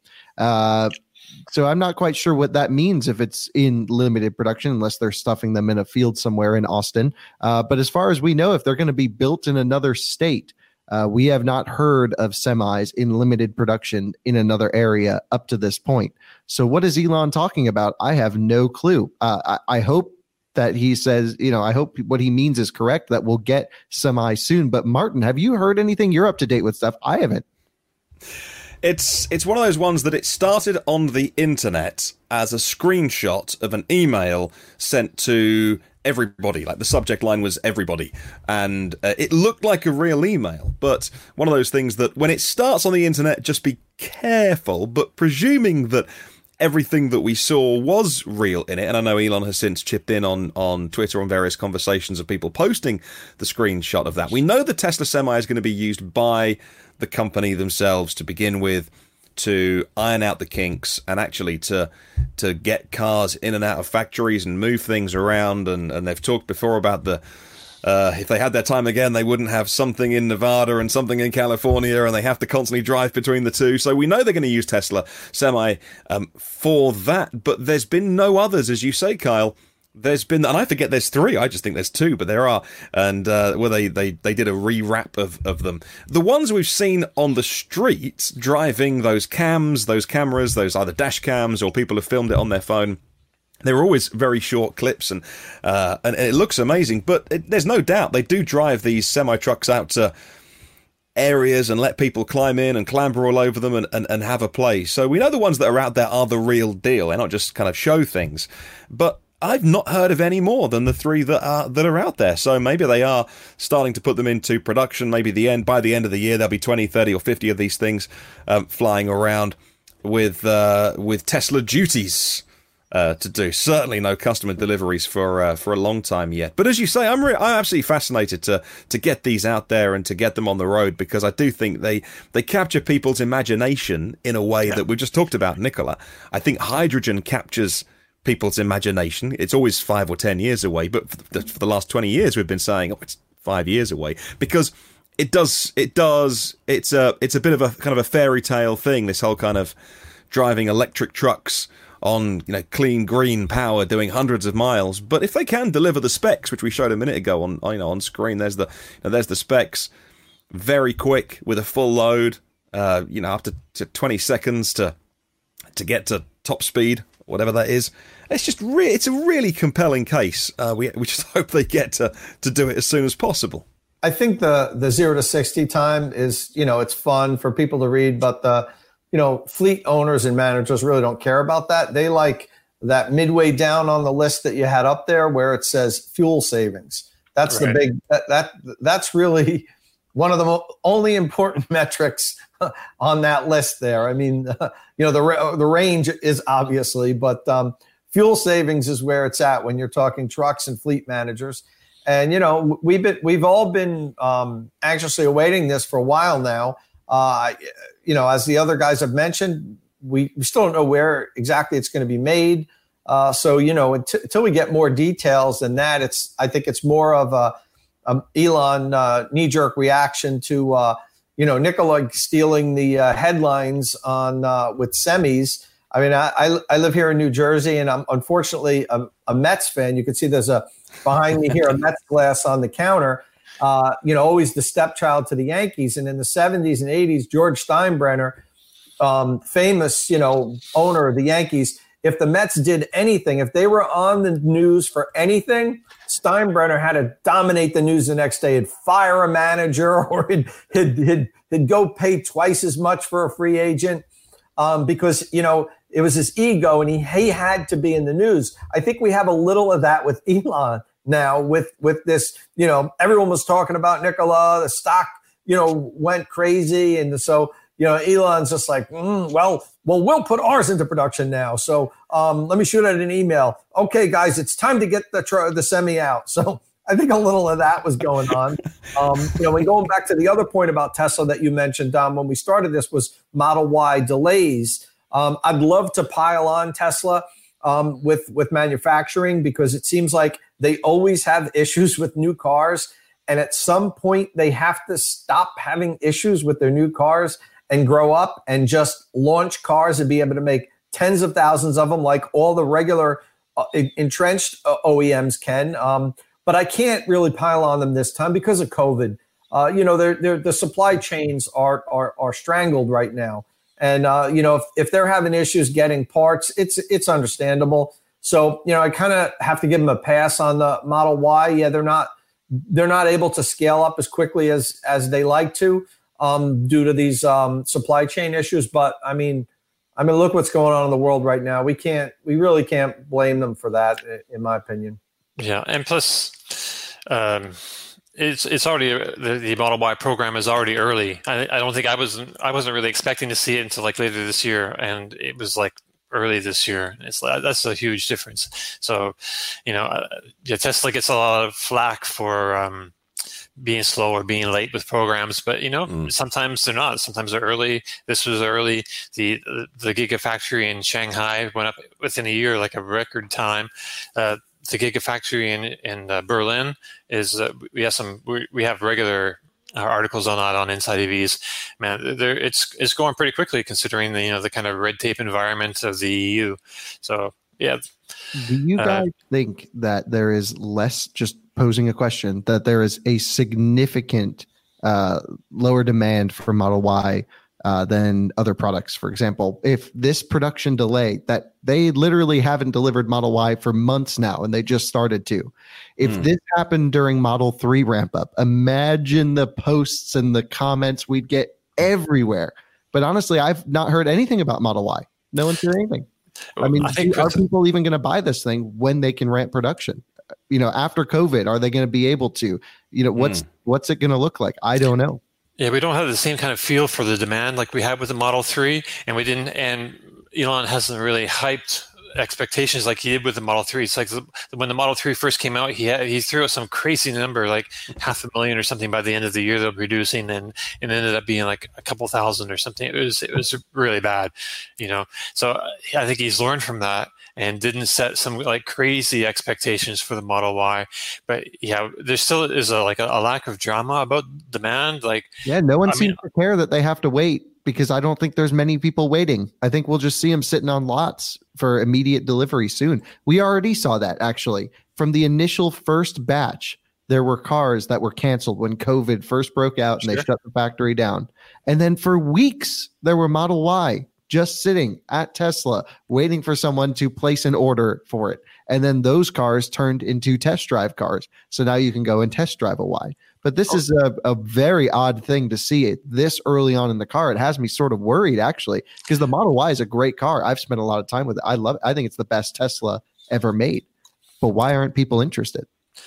So I'm not quite sure what that means if it's in limited production, unless they're stuffing them in a field somewhere in Austin. But as far as we know, if they're going to be built in another state, we have not heard of semis in limited production in another area up to this point. So what is Elon talking about? I have no clue. I hope that he says, I hope what he means is correct, that we'll get semi soon. But Martin, have you heard anything? You're up to date with stuff. I haven't. It's one of those ones that it started on the internet as a screenshot of an email sent to everybody. Like the subject line was everybody. And it looked like a real email. But one of those things that when it starts on the internet, just be careful. But presuming that everything that we saw was real in it, and I know Elon has since chipped in on Twitter on various conversations of people posting the screenshot of that. We know the Tesla Semi is going to be used by the company themselves to begin with, to iron out the kinks and actually to get cars in and out of factories and move things around. And they've talked before about the if they had their time again, they wouldn't have something in Nevada and something in California, and they have to constantly drive between the two. So we know they're going to use Tesla Semi for that, but there's been no others, as you say, Kyle. There's been, and I forget there's 3. I just think there's 2, but there are. And where they did a rewrap of them. The ones we've seen on the street driving those cameras, those either dash cams or people have filmed it on their phone. They're always very short clips, and it looks amazing. But there's no doubt they do drive these semi-trucks out to areas and let people climb in and clamber all over them and have a play. So we know the ones that are out there are the real deal. They're not just kind of show things. But I've not heard of any more than the 3 that are out there. So maybe they are starting to put them into production. Maybe by the end of the year, there'll be 20, 30 or 50 of these things flying around with Tesla duties to do. Certainly no customer deliveries for a long time yet. But as you say, I'm absolutely fascinated to get these out there and to get them on the road, because I do think they capture people's imagination in a way that we've just talked about, Nicola. I think hydrogen captures people's imagination. It's always 5 or 10 years away, but for the last 20 years we've been saying, it's 5 years away, because it does. It's a bit of a kind of a fairy tale thing, this whole kind of driving electric trucks on clean green power doing hundreds of miles. But if they can deliver the specs, which we showed a minute ago on screen, there's the specs, very quick with a full load, up to 20 seconds to get to top speed, whatever that is. It's just it's a really compelling case. We just hope they get to do it as soon as possible. I think the 0 to 60 time is, it's fun for people to read, but the fleet owners and managers really don't care about that. They like that midway down on the list that you had up there where it says fuel savings. That's right. The big, that's really one of the only important metrics on that list there. I mean, the range is obviously, but fuel savings is where it's at when you're talking trucks and fleet managers. And, we've all been anxiously awaiting this for a while now. As the other guys have mentioned, we still don't know where exactly it's going to be made. So until we get more details than that, I think it's more of a Elon knee-jerk reaction to, Nikola stealing the headlines on with semis. I mean, I live here in New Jersey, and I'm unfortunately a Mets fan. You can see there's behind me here a Mets glass on the counter. Always the stepchild to the Yankees. And in the 70s and 80s, George Steinbrenner, famous, owner of the Yankees, if the Mets did anything, if they were on the news for anything, Steinbrenner had to dominate the news the next day. He'd fire a manager, or he'd go pay twice as much for a free agent because, you know, it was his ego and he had to be in the news. I think we have a little of that with Elon now with this, you know, everyone was talking about Nikola, the stock, you know, went crazy. And so, you know, Elon's just like, well, we'll put ours into production now. So let me shoot out an email. Okay, guys, it's time to get the semi out. So I think a little of that was going on. You know, when going back to the other point about Tesla that you mentioned, Dom, when we started this was Model Y delays. I'd love to pile on Tesla with manufacturing because it seems like they always have issues with new cars. And at some point, they have to stop having issues with their new cars and grow up and just launch cars and be able to make tens of thousands of them like all the regular entrenched OEMs can. But I can't really pile on them this time because of COVID. You know, the supply chains are strangled right now. And, you know, if they're having issues getting parts, it's understandable. So, you know, I kind of have to give them a pass on the Model Y. Yeah, they're not able to scale up as quickly as they like to due to these supply chain issues. But I mean, look what's going on in the world right now. We really can't blame them for that, in my opinion. Yeah, and plus, it's already the Model Y program is already early. I don't think I wasn't really expecting to see it until like later this year, and it was like early this year. That's a huge difference. So, you know, Tesla gets a lot of flack for being slow or being late with programs, but you know, sometimes they're not. Sometimes they're early. This was early. The Gigafactory in Shanghai went up within a year, like a record time. The Gigafactory in Berlin is we have regular articles on that on Inside EVs. Man, it's going pretty quickly considering the kind of red tape environment of the EU. So yeah. Do you guys think that there is less, just posing a question, that there is a significant lower demand for Model Y than other products? For example, if this production delay that they literally haven't delivered Model Y for months now, and they just started to, if this happened during Model 3 ramp up, imagine the posts and the comments we'd get everywhere. But honestly, I've not heard anything about Model Y. No one's heard anything. I mean, are people even going to buy this thing when they can ramp production? You know, after COVID, are they going to be able to? You know, what's it going to look like? I don't know. Yeah, we don't have the same kind of feel for the demand like we had with the Model 3, and Elon hasn't really hyped expectations like he did with the Model 3. It's like when the Model 3 first came out, he threw out some crazy number, like 500,000 or something by the end of the year they'll be producing, and it ended up being like a couple thousand or something. It was really bad, you know. So I think he's learned from that and didn't set some like crazy expectations for the Model Y. But yeah, there still is a lack of drama about demand. Like, yeah, no one seems to care that they have to wait, because I don't think there's many people waiting. I think we'll just see them sitting on lots for immediate delivery soon. We already saw that, actually. From the initial first batch, there were cars that were canceled when COVID first broke out and they shut the factory down. And then for weeks, there were Model Y just sitting at Tesla waiting for someone to place an order for it. And then those cars turned into test drive cars. So now you can go and test drive a Y. But this is a very odd thing to see it this early on in the car. It has me sort of worried, actually, because the Model Y is a great car. I've spent a lot of time with it. I love it. I think it's the best Tesla ever made. But why aren't people interested?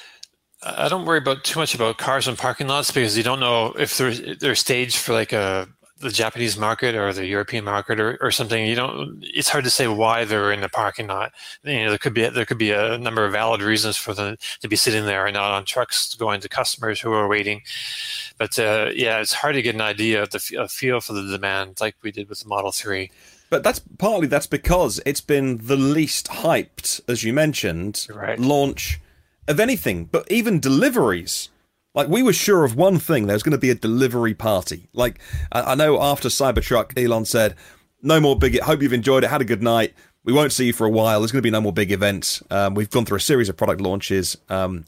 I don't worry too much about cars in parking lots, because you don't know if they're staged for like the Japanese market or the European market or something. It's hard to say why they're in the parking lot. You know, there could be a number of valid reasons for them to be sitting there and not on trucks going to customers who are waiting. But yeah, it's hard to get an idea of the feel for the demand like we did with the Model 3. But that's because it's been the least hyped, as you mentioned, launch of anything. But even deliveries. Like, we were sure of one thing, there was going to be a delivery party. Like, I know after Cybertruck, Elon said, no more big, hope you've enjoyed it, had a good night. We won't see you for a while. There's going to be no more big events. We've gone through a series of product launches, and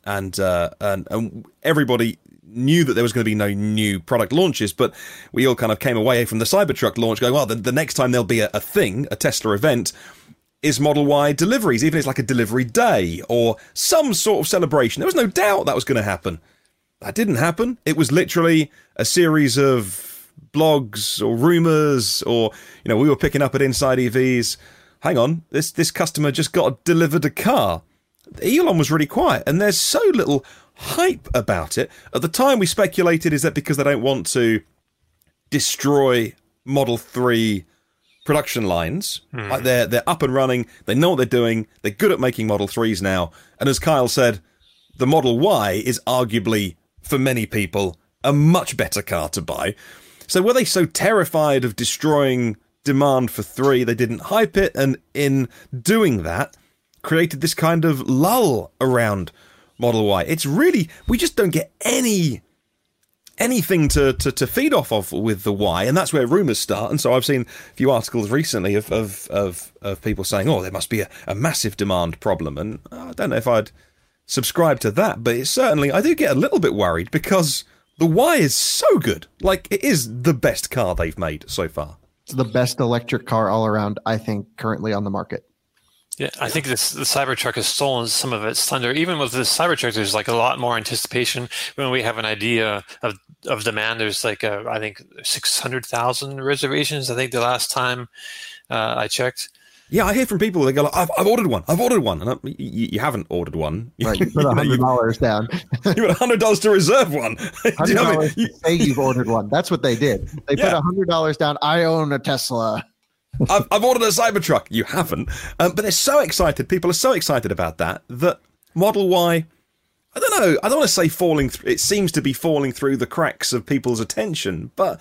everybody knew that there was going to be no new product launches, but we all kind of came away from the Cybertruck launch going, well, the next time there'll be a Tesla event, is Model Y deliveries, even if it's like a delivery day or some sort of celebration. There was no doubt that was going to happen. That didn't happen. It was literally a series of blogs or rumors, or, you know, we were picking up at Inside EVs. Hang on, this customer just got delivered a car. Elon was really quiet, and there's so little hype about it. At the time, we speculated, is that because they don't want to destroy Model 3 production lines? Like they're up and running, they know what they're doing, they're good at making Model 3s now, and as Kyle said, the Model Y is arguably, for many people, a much better car to buy. So were they so terrified of destroying demand for 3, they didn't hype it, and in doing that, created this kind of lull around Model Y. It's really, we just don't get anything to feed off of with the Y, and that's where rumors start. And so I've seen a few articles recently of people saying, oh, there must be a massive demand problem, and I don't know if I'd subscribe to that, but it's certainly, I do get a little bit worried because the Y is so good. Like, it is the best car they've made so far. It's the best electric car all around, I think, currently on the market. Yeah, I think the Cybertruck has stolen some of its thunder. Even with the Cybertruck, there's like a lot more anticipation. When we have an idea of demand, there's like, I think 600,000 reservations, I think the last time I checked. Yeah, I hear from people, they go, like, I've ordered one. And you haven't ordered one. Right, you put $100 down. You put $100 to reserve one. $100 you know what I mean? Say you've ordered one. That's what they did. They put $100 down. I own a Tesla. I've ordered a Cybertruck. You haven't. But they're so excited. People are so excited about that Model Y, I don't know. I don't want to say it seems to be falling through the cracks of people's attention, but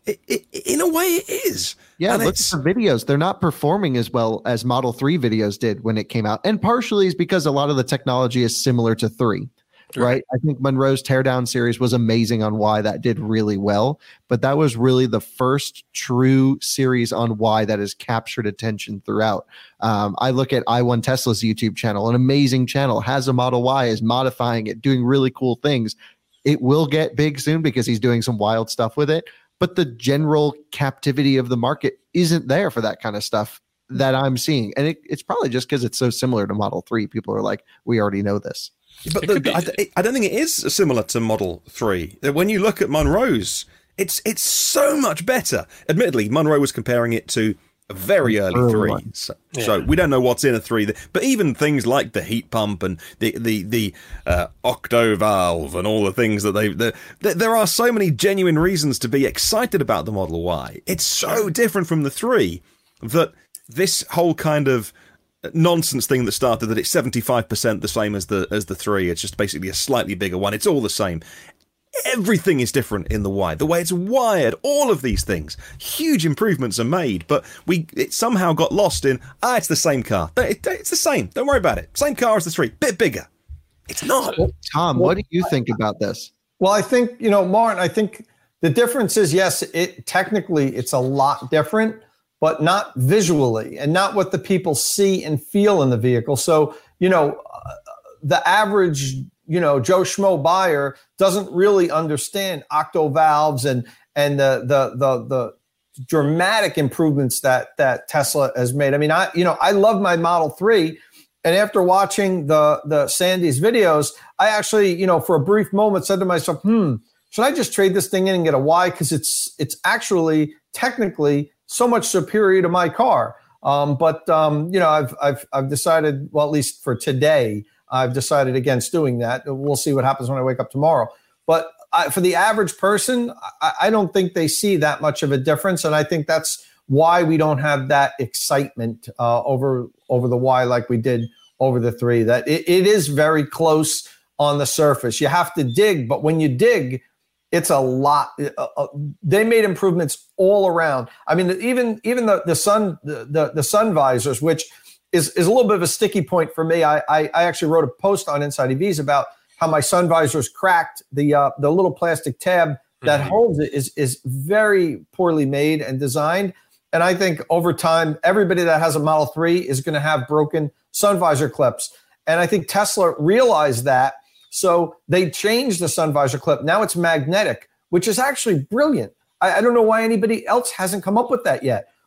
in a way it is. Yeah, look at the videos. They're not performing as well as Model 3 videos did when it came out. And partially is because a lot of the technology is similar to 3. Right. I think Monroe's Teardown series was amazing on Y. That did really well, but that was really the first true series on Y that has captured attention throughout. I look at I1 Tesla's YouTube channel, an amazing channel, has a Model Y, is modifying it, doing really cool things. It will get big soon because he's doing some wild stuff with it, but the general captivity of the market isn't there for that kind of stuff that I'm seeing. And it's probably just because it's so similar to Model 3. People are like, we already know this. But I don't think it is similar to Model 3. When you look at Monroe's, it's so much better. Admittedly, Monroe was comparing it to a very early 3. So we don't know what's in a 3. But even things like the heat pump and the octo valve and all the things that there are so many genuine reasons to be excited about the Model Y. It's so different from the 3 that this whole kind of nonsense thing that started that it's 75% the same as the 3. It's just basically a slightly bigger one. It's all the same. Everything is different in the Y. The way it's wired, all of these things. Huge improvements are made, but it somehow got lost in, it's the same car. It's the same. Don't worry about it. Same car as the 3. Bit bigger. It's not. Tom, what do you think about this? Well, I think, Martin, I think the difference is, yes, technically it's a lot different, but not visually and not what the people see and feel in the vehicle. So, the average, Joe Schmo buyer doesn't really understand octo valves and the dramatic improvements that Tesla has made. I mean, I love my Model 3. And after watching the Sandy's videos, I actually, for a brief moment said to myself, should I just trade this thing in and get a Y? Because it's actually technically so much superior to my car. But I've decided, well, at least for today, I've decided against doing that. We'll see what happens when I wake up tomorrow. But for the average person, I don't think they see that much of a difference. And I think that's why we don't have that excitement over the Y like we did over the 3. That it is very close on the surface. You have to dig, but when you dig, it's a lot. They made improvements all around. I mean, even the sun visors, which is a little bit of a sticky point for me. I actually wrote a post on Inside EVs about how my sun visors cracked. The little plastic tab that holds it is very poorly made and designed. And I think over time, everybody that has a Model 3 is going to have broken sun visor clips. And I think Tesla realized that. So they changed the sun visor clip. Now it's magnetic, which is actually brilliant. I don't know why anybody else hasn't come up with that yet.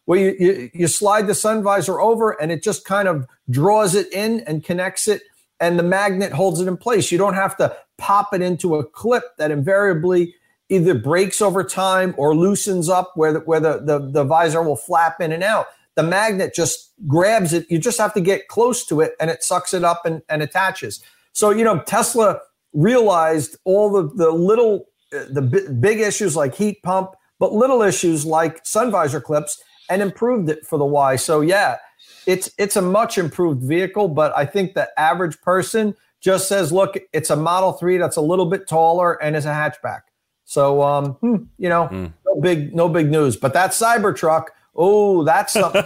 where you slide the sun visor over and it just kind of draws it in and connects it, and the magnet holds it in place. You don't have to pop it into a clip that invariably either breaks over time or loosens up where the visor will flap in and out. The magnet just grabs it. You just have to get close to it and it sucks it up and attaches. So, Tesla realized all the little, big issues like heat pump, but little issues like sun visor clips, and improved it for the Y. So yeah, it's a much improved vehicle, but I think the average person just says, look, it's a Model 3 that's a little bit taller and is a hatchback. So, no big news, but that Cybertruck, oh, that's something.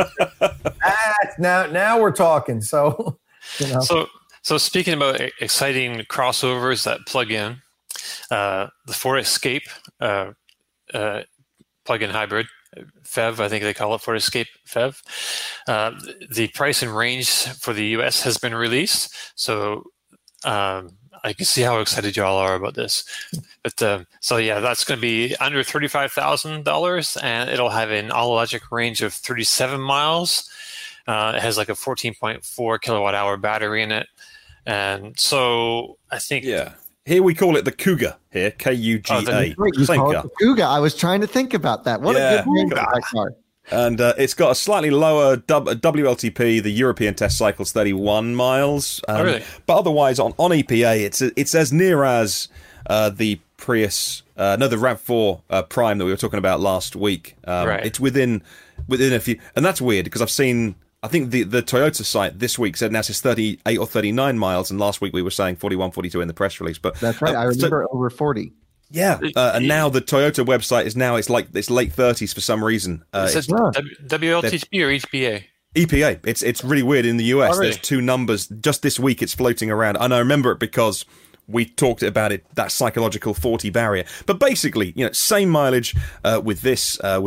now we're talking. So, So speaking about exciting crossovers that plug in, the Ford Escape plug-in hybrid, PHEV, I think they call it, Ford Escape PHEV. The price and range for the US has been released, so I can see how excited y'all are about this. But so yeah, that's going to be under $35,000, and it'll have an all-electric range of 37 miles. It has like a 14.4 kilowatt-hour battery in it, and so I think here we call it the Kuga. Here, Kuga. Same car. Kuga. I was trying to think about that. What a good name for that car. And it's got a slightly lower WLTP. The European test cycle's 31 miles. Really? But otherwise, on EPA, it's as near as the Prius, the RAV4 Prime that we were talking about last week. Right. It's within a few, and that's weird because I've seen. I think the Toyota site this week said now it's 38 or 39 miles, and last week we were saying 41, 42 in the press release. But that's right. I remember over 40. Yeah, and now the Toyota website is it's late 30s for some reason. It says WLTP or EPA? EPA. It's really weird in the US. Oh, really? There's two numbers. Just this week it's floating around, and I remember it because we talked about it, that psychological 40 barrier. But basically, same mileage with the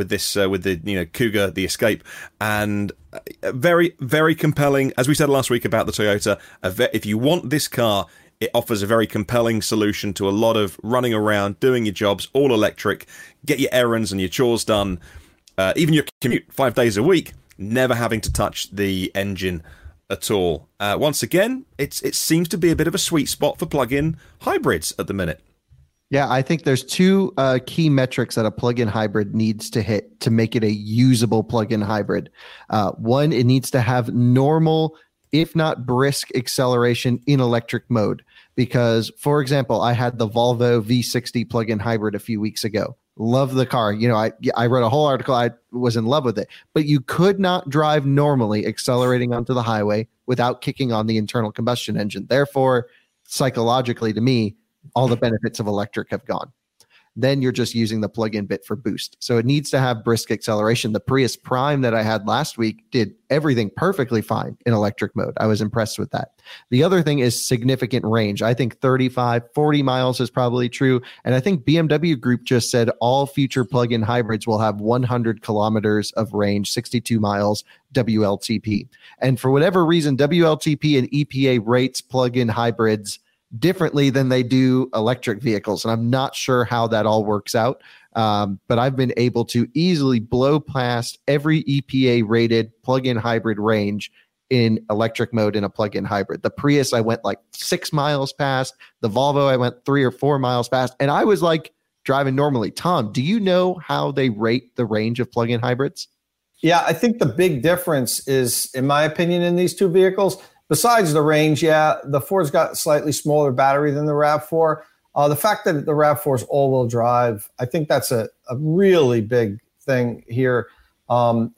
Kuga, the Escape, and very, very compelling. As we said last week about the Toyota, if you want this car, it offers a very compelling solution to a lot of running around, doing your jobs, all electric, get your errands and your chores done, even your commute 5 days a week, never having to touch the engine at all. Once again, it seems to be a bit of a sweet spot for plug-in hybrids at the minute. Yeah, I think there's two key metrics that a plug-in hybrid needs to hit to make it a usable plug-in hybrid. One, it needs to have normal, if not brisk, acceleration in electric mode. Because, for example, I had the Volvo V60 plug-in hybrid a few weeks ago. Love the car. I wrote a whole article. I was in love with it. But you could not drive normally accelerating onto the highway without kicking on the internal combustion engine. Therefore, psychologically, to me, all the benefits of electric have gone. Then you're just using the plug-in bit for boost. So it needs to have brisk acceleration. The Prius Prime that I had last week did everything perfectly fine in electric mode. I was impressed with that. The other thing is significant range. I think 35, 40 miles is probably true. And I think BMW Group just said all future plug-in hybrids will have 100 kilometers of range, 62 miles WLTP. And for whatever reason, WLTP and EPA rates plug-in hybrids differently than they do electric vehicles. And I'm not sure how that all works out. But I've been able to easily blow past every EPA rated plug-in hybrid range in electric mode in a plug-in hybrid. The Prius, I went like 6 miles past. The Volvo, I went 3 or 4 miles past. And I was like driving normally. Tom, do you know how they rate the range of plug-in hybrids? Yeah, I think the big difference is, in my opinion, in these two vehicles, besides the range, the Ford's got a slightly smaller battery than the RAV4. The fact that the RAV4 is all-wheel drive, I think that's a really big thing here. Over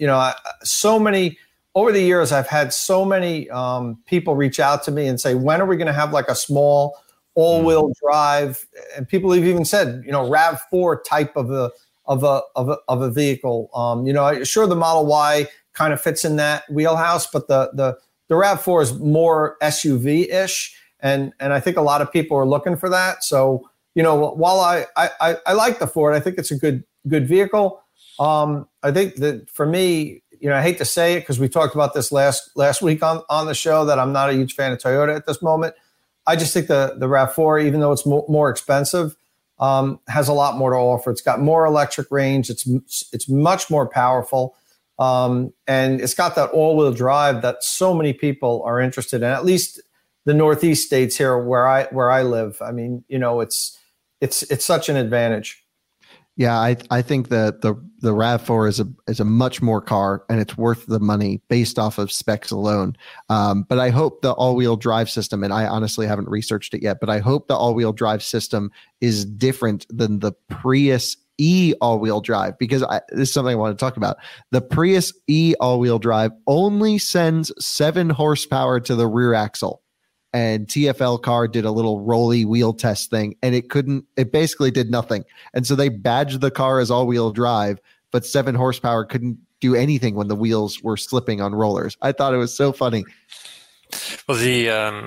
the years, I've had so many people reach out to me and say, when are we going to have like a small all-wheel drive? And people have even said, RAV4 type of a vehicle. Sure, the Model Y kind of fits in that wheelhouse, but the RAV4 is more SUV-ish, and I think a lot of people are looking for that. So, while I like the Ford, I think it's a good vehicle. I think that for me, I hate to say it because we talked about this last week on the show that I'm not a huge fan of Toyota at this moment. I just think the RAV4, even though it's more expensive, has a lot more to offer. It's got more electric range. It's much more powerful. And it's got that all-wheel drive that so many people are interested in, at least the Northeast states here where I live. I mean, it's such an advantage. Yeah, I think that the RAV4 is a much more car, and it's worth the money based off of specs alone. But I hope the all-wheel drive system, and I honestly haven't researched it yet, but I hope the all-wheel drive system is different than the Prius E all-wheel drive, because this is something I want to talk about. The Prius E all-wheel drive only sends 7 horsepower to the rear axle. And TFL car did a little rolly wheel test thing, and it basically did nothing. And so they badged the car as all-wheel drive, but 7 horsepower couldn't do anything when the wheels were slipping on rollers. I thought it was so funny. Well, the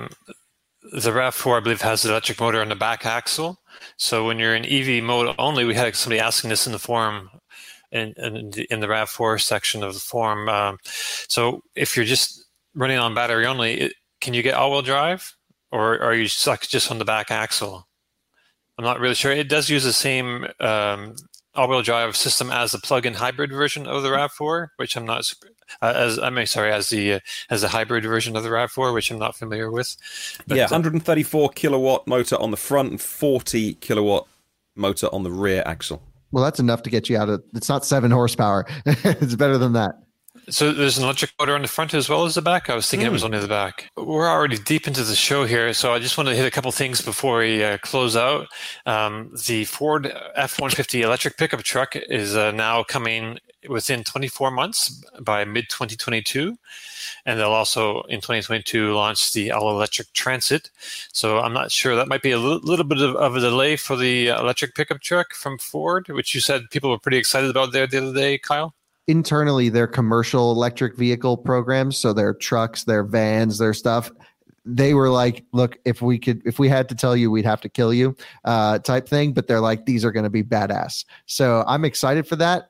RAV4, I believe, has an electric motor on the back axle. So when you're in EV mode only, we had somebody asking this in the forum, in the RAV4 section of the forum. So if you're just running on battery only, can you get all-wheel drive, or are you stuck just on the back axle? I'm not really sure. It does use the same all-wheel drive system as the plug-in hybrid version of the RAV4, which I'm not as the hybrid version of the RAV4, which I'm not familiar with. But, 134 kilowatt motor on the front and 40 kilowatt motor on the rear axle. Well, that's enough to get you out of. It's not 7 horsepower. It's better than that. So there's an electric motor on the front as well as the back? I was thinking it was only the back. We're already deep into the show here, so I just want to hit a couple things before we close out. The Ford F-150 electric pickup truck is now coming within 24 months by mid-2022. And they'll also, in 2022, launch the all-electric Transit. So I'm not sure. That might be a little bit of a delay for the electric pickup truck from Ford, which you said people were pretty excited about there the other day, Kyle. Internally, their commercial electric vehicle programs, so their trucks, their vans, their stuff, they were like, look, if we had to tell you, we'd have to kill you type thing. But they're like, these are going to be badass. So I'm excited for that.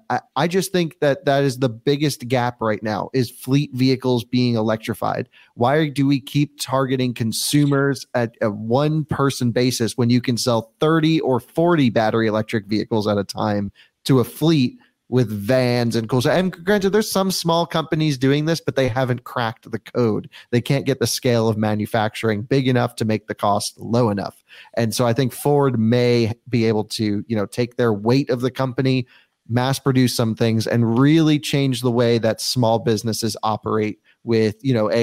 I just think that is the biggest gap right now, is fleet vehicles being electrified. Why do we keep targeting consumers at a one-person basis when you can sell 30 or 40 battery electric vehicles at a time to a fleet with vans and cool? And granted, there's some small companies doing this, but they haven't cracked the code. They can't get the scale of manufacturing big enough to make the cost low enough. And so I think Ford may be able to, take their weight of the company, mass produce some things, and really change the way that small businesses operate with,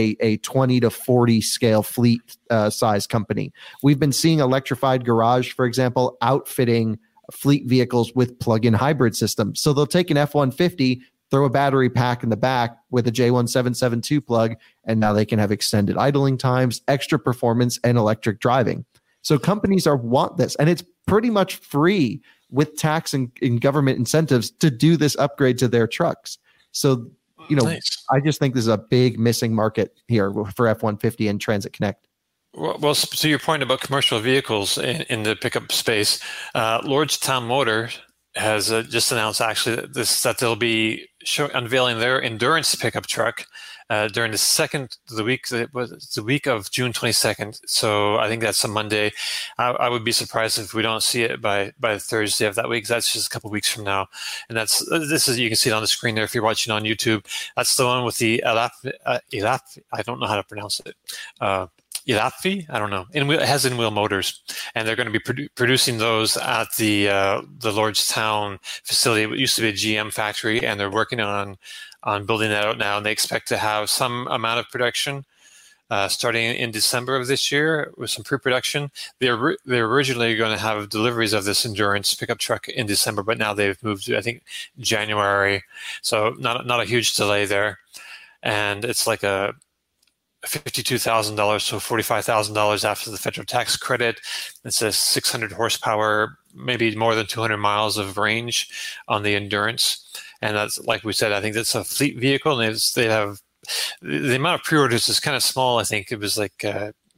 a 20 to 40 scale fleet size company. We've been seeing Electrified Garage, for example, outfitting fleet vehicles with plug-in hybrid systems. So they'll take an F-150, throw a battery pack in the back with a J1772 plug, and now they can have extended idling times, extra performance, and electric driving. So companies want this, and it's pretty much free with tax and government incentives to do this upgrade to their trucks. So, nice. I just think this is a big missing market here for F-150 and Transit Connect. Well, to your point about commercial vehicles in the pickup space, Lordstown Motor has just announced actually that they'll be unveiling their endurance pickup truck during the week of June 22nd. So I think that's a Monday. I would be surprised if we don't see it by Thursday of that week. That's just a couple of weeks from now. And you can see it on the screen there if you're watching on YouTube. That's the one with the Elaphi. I don't know how to pronounce it. Elaphi? I don't know. It has in-wheel motors, and they're going to be producing those at the Lordstown facility. It used to be a GM factory, and they're working on building that out now, and they expect to have some amount of production starting in December of this year with some pre-production. They're originally going to have deliveries of this endurance pickup truck in December, but now they've moved to, I think, January. So not a huge delay there. And it's like a $52,000, so $45,000 after the federal tax credit. It's a 600 horsepower, maybe more than 200 miles of range on the endurance. And that's, like we said, I think that's a fleet vehicle, and they have the amount of pre-orders is kind of small. I think it was like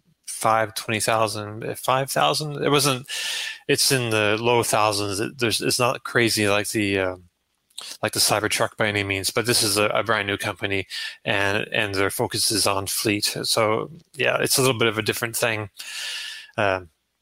5,000. It wasn't. It's in the low thousands. It's not crazy like the Cybertruck by any means, but this is a brand new company, and their focus is on fleet. So yeah, it's a little bit of a different thing.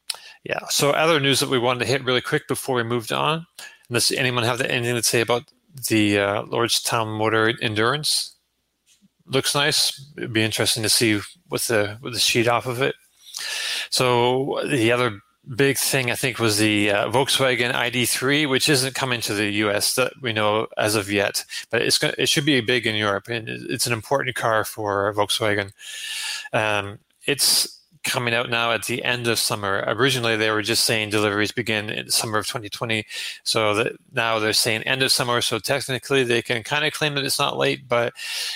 So other news that we wanted to hit really quick before we moved on, unless anyone have anything to say about the Lordstown Motor Endurance. Looks nice. It'd be interesting to see with the sheet off of it. So the other big thing I think was the Volkswagen ID3, which isn't coming to the US that we know as of yet, but it should be big in Europe, and it's an important car for Volkswagen. It's coming out now at the end of summer. Originally, they were just saying deliveries begin in the summer of 2020. So that now they're saying end of summer. So technically, they can kind of claim that it's not late, but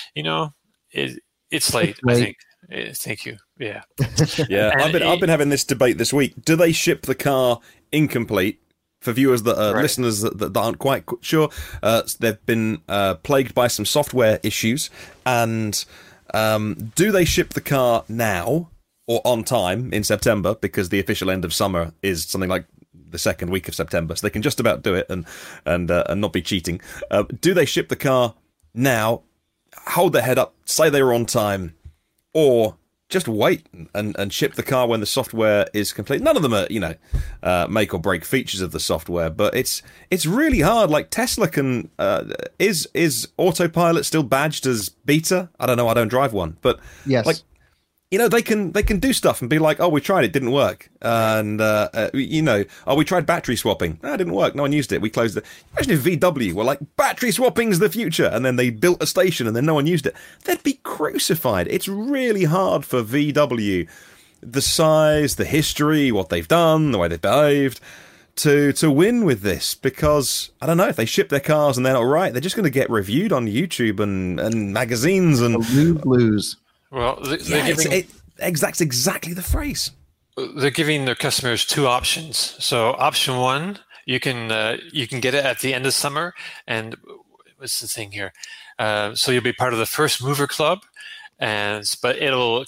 it's late. I think. Thank you. Yeah. Yeah. I've been having this debate this week. Do they ship the car incomplete? For viewers that are listeners that aren't quite sure, they've been plagued by some software issues, and do they ship the car now or on time in September, because the official end of summer is something like the second week of September, so they can just about do it and not be cheating. Do they ship the car now, hold their head up, say they were on time, or just wait and ship the car when the software is complete? None of them are, make or break features of the software, but it's really hard. Like Tesla can, is autopilot still badged as beta? I don't know. I don't drive one, but yes. Like, they can do stuff and be like, oh, we tried it, didn't work. And, oh, we tried battery swapping. It didn't work. No one used it. We closed it. Imagine if VW were like, battery swapping's the future. And then they built a station and then no one used it. They'd be crucified. It's really hard for VW, the size, the history, what they've done, the way they've behaved, to win with this, because I don't know, if they ship their cars and they're not right, they're just going to get reviewed on YouTube and magazines and lose. Well, that's exactly the phrase. They're giving their customers two options. So option one, you can get it at the end of summer, and what's the thing here? So you'll be part of the first mover club, but it'll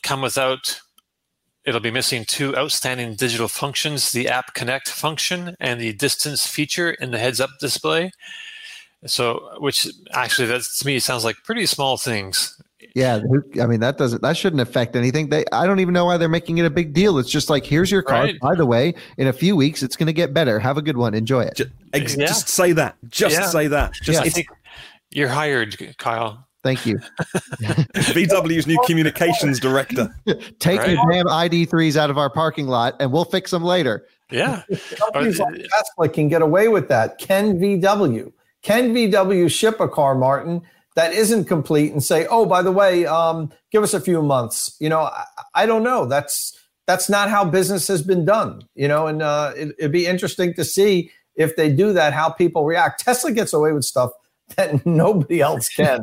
be missing two outstanding digital functions: the App Connect function and the distance feature in the heads-up display. So, which actually, that to me sounds like pretty small things. Yeah, I mean that shouldn't affect anything. I don't even know why they're making it a big deal. It's just like, here's your car. Right. By the way, in a few weeks it's going to get better. Have a good one. Enjoy it. Just say that. Say that. I think you're hired, Kyle. Thank you. VW's new communications director. Take your damn ID3s out of our parking lot, and we'll fix them later. Yeah. Companies like Tesla can get away with that. Can VW ship a car, Martin, that isn't complete and say, oh, by the way, give us a few months? I don't know. That's not how business has been done, and it'd be interesting to see if they do that, how people react. Tesla gets away with stuff that nobody else can.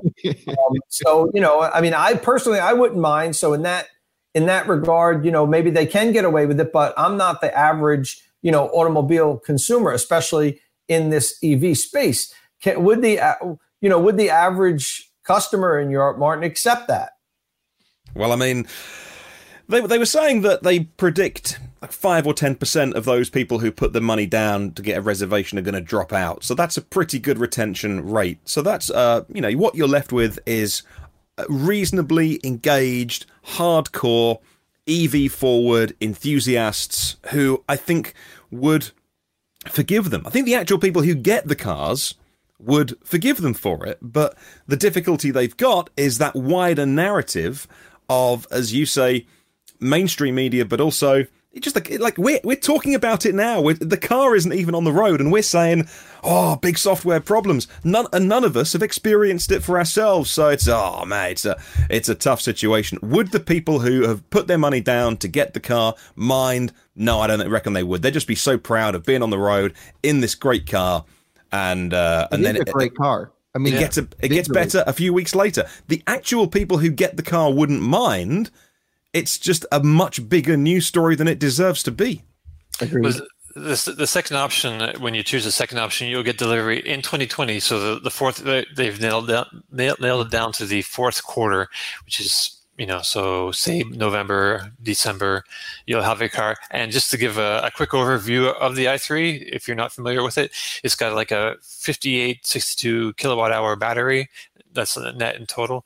I personally, I wouldn't mind. So in that regard, maybe they can get away with it, but I'm not the average, automobile consumer, especially in this EV space. Would the average customer in Europe, Martin, accept that? Well, I mean, they were saying that they predict like 5 or 10% of those people who put the money down to get a reservation are going to drop out. So that's a pretty good retention rate. So that's, what you're left with is reasonably engaged, hardcore, EV forward enthusiasts who I think would forgive them. I think the actual people who get the cars would forgive them for it, but the difficulty they've got is that wider narrative of, as you say, mainstream media, but also just like we're talking about it now. The car isn't even on the road, and we're saying, "Oh, big software problems." None of us have experienced it for ourselves, so it's a tough situation. Would the people who have put their money down to get the car mind? No, I don't reckon they would. They'd just be so proud of being on the road in this great car. And then a great car. I mean, it gets better a few weeks later. The actual people who get the car wouldn't mind. It's just a much bigger news story than it deserves to be. Agreed. The second option, when you choose the second option, you'll get delivery in 2020. So the fourth, they've nailed it down to the fourth quarter, which is, so say November, December, you'll have a car. And just to give a quick overview of the i3, if you're not familiar with it, it's got like a 62 kilowatt hour battery. That's the net in total.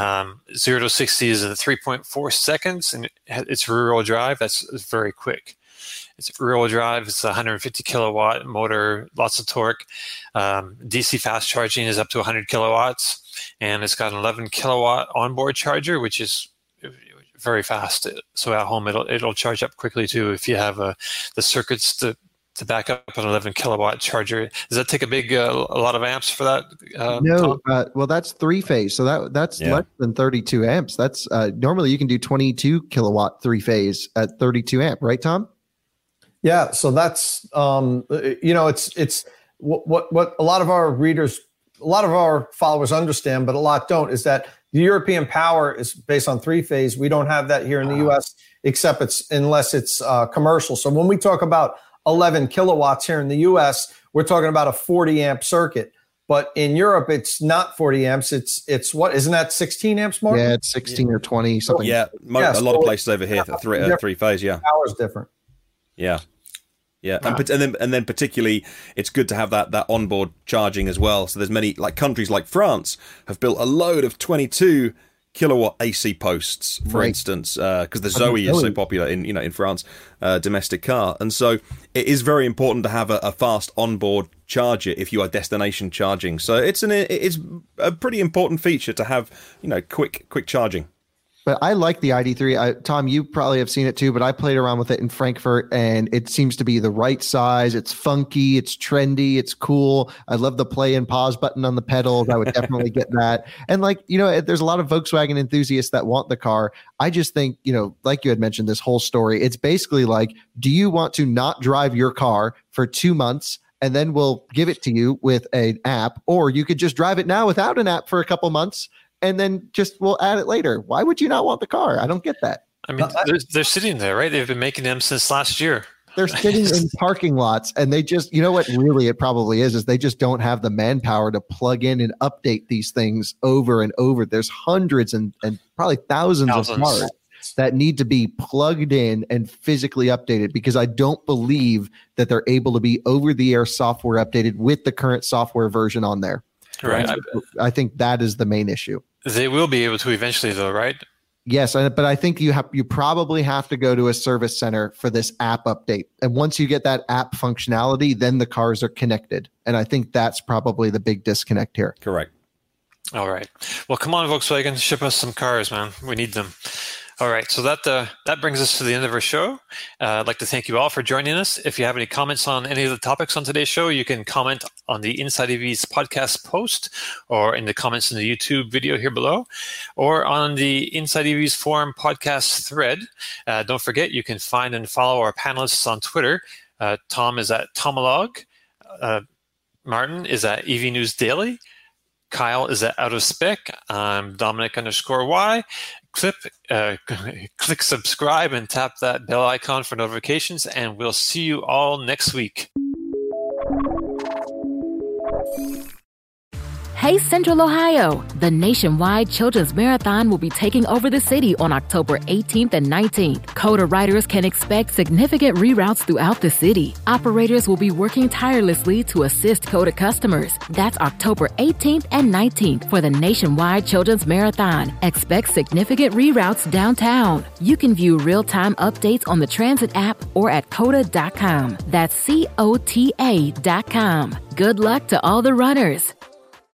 0 to 60 is in 3.4 seconds, and it's rear-wheel drive. That's very quick. It's rear-wheel drive. It's a 150 kilowatt motor, lots of torque. DC fast charging is up to 100 kilowatts, and it's got an 11 kilowatt onboard charger, which is very fast. So at home, it'll charge up quickly too if you have the circuits to back up an 11 kilowatt charger. Does that take a lot of amps for that? No, well, that's 3-phase, so that's less than 32 amps. That's normally you can do 22 kilowatt 3-phase at 32 amp, right, Tom? Yeah, so that's it's what a lot of our readers, a lot of our followers understand, but a lot don't, is that the European power is based on 3-phase. We don't have that here in the U.S. unless it's commercial. So when we talk about 11 kilowatts here in the U.S., we're talking about a 40 amp circuit. But in Europe, it's not 40 amps. It's what? Isn't that 16 amps, Mark? Yeah, it's 16 or 20 something. Yeah, a lot of places over here, 3-phase. Yeah, power's different. Yeah. Yeah, and then particularly, it's good to have that onboard charging as well. So there's many, like countries like France have built a load of 22 kilowatt AC posts, for instance, because the Zoe is so popular in France, domestic car, and so it is very important to have a fast onboard charger if you are destination charging. So it's a pretty important feature to have, quick charging. But I like the ID3. Tom, you probably have seen it too, but I played around with it in Frankfurt, and it seems to be the right size. It's funky, it's trendy, it's cool. I love the play and pause button on the pedals. I would definitely get that. And there's a lot of Volkswagen enthusiasts that want the car. I just think, like you had mentioned, this whole story, it's basically like, do you want to not drive your car for 2 months? And then we'll give it to you with an app, or you could just drive it now without an app for a couple months, and then we'll add it later. Why would you not want the car? I don't get that. I mean, they're sitting there, right? They've been making them since last year. They're sitting in parking lots, and they just, what really it probably is they just don't have the manpower to plug in and update these things over and over. There's hundreds and probably thousands of cars that need to be plugged in and physically updated, because I don't believe that they're able to be over-the-air software updated with the current software version on there. Right. I think that is the main issue. They will be able to eventually, though, right? Yes, but I think you probably have to go to a service center for this app update. And once you get that app functionality, then the cars are connected. And I think that's probably the big disconnect here. Correct. All right. Well, come on, Volkswagen, ship us some cars, man. We need them. All right, so that brings us to the end of our show. I'd like to thank you all for joining us. If you have any comments on any of the topics on today's show, you can comment on the Inside EV's podcast post, or in the comments in the YouTube video here below, or on the Inside EV's forum podcast thread. Don't forget, you can find and follow our panelists on Twitter. Tom is at Tomolog. Martin is at EV News Daily. Kyle is at Out of Spec. I'm Dominic_Y. Click subscribe and tap that bell icon for notifications, and we'll see you all next week. Hey Central Ohio! The nationwide Children's Marathon will be taking over the city on October 18th and 19th. COTA riders can expect significant reroutes throughout the city. Operators will be working tirelessly to assist COTA customers. That's October 18th and 19th for the nationwide Children's Marathon. Expect significant reroutes downtown. You can view real-time updates on the Transit app or at COTA.com. That's COTA.com. Good luck to all the runners.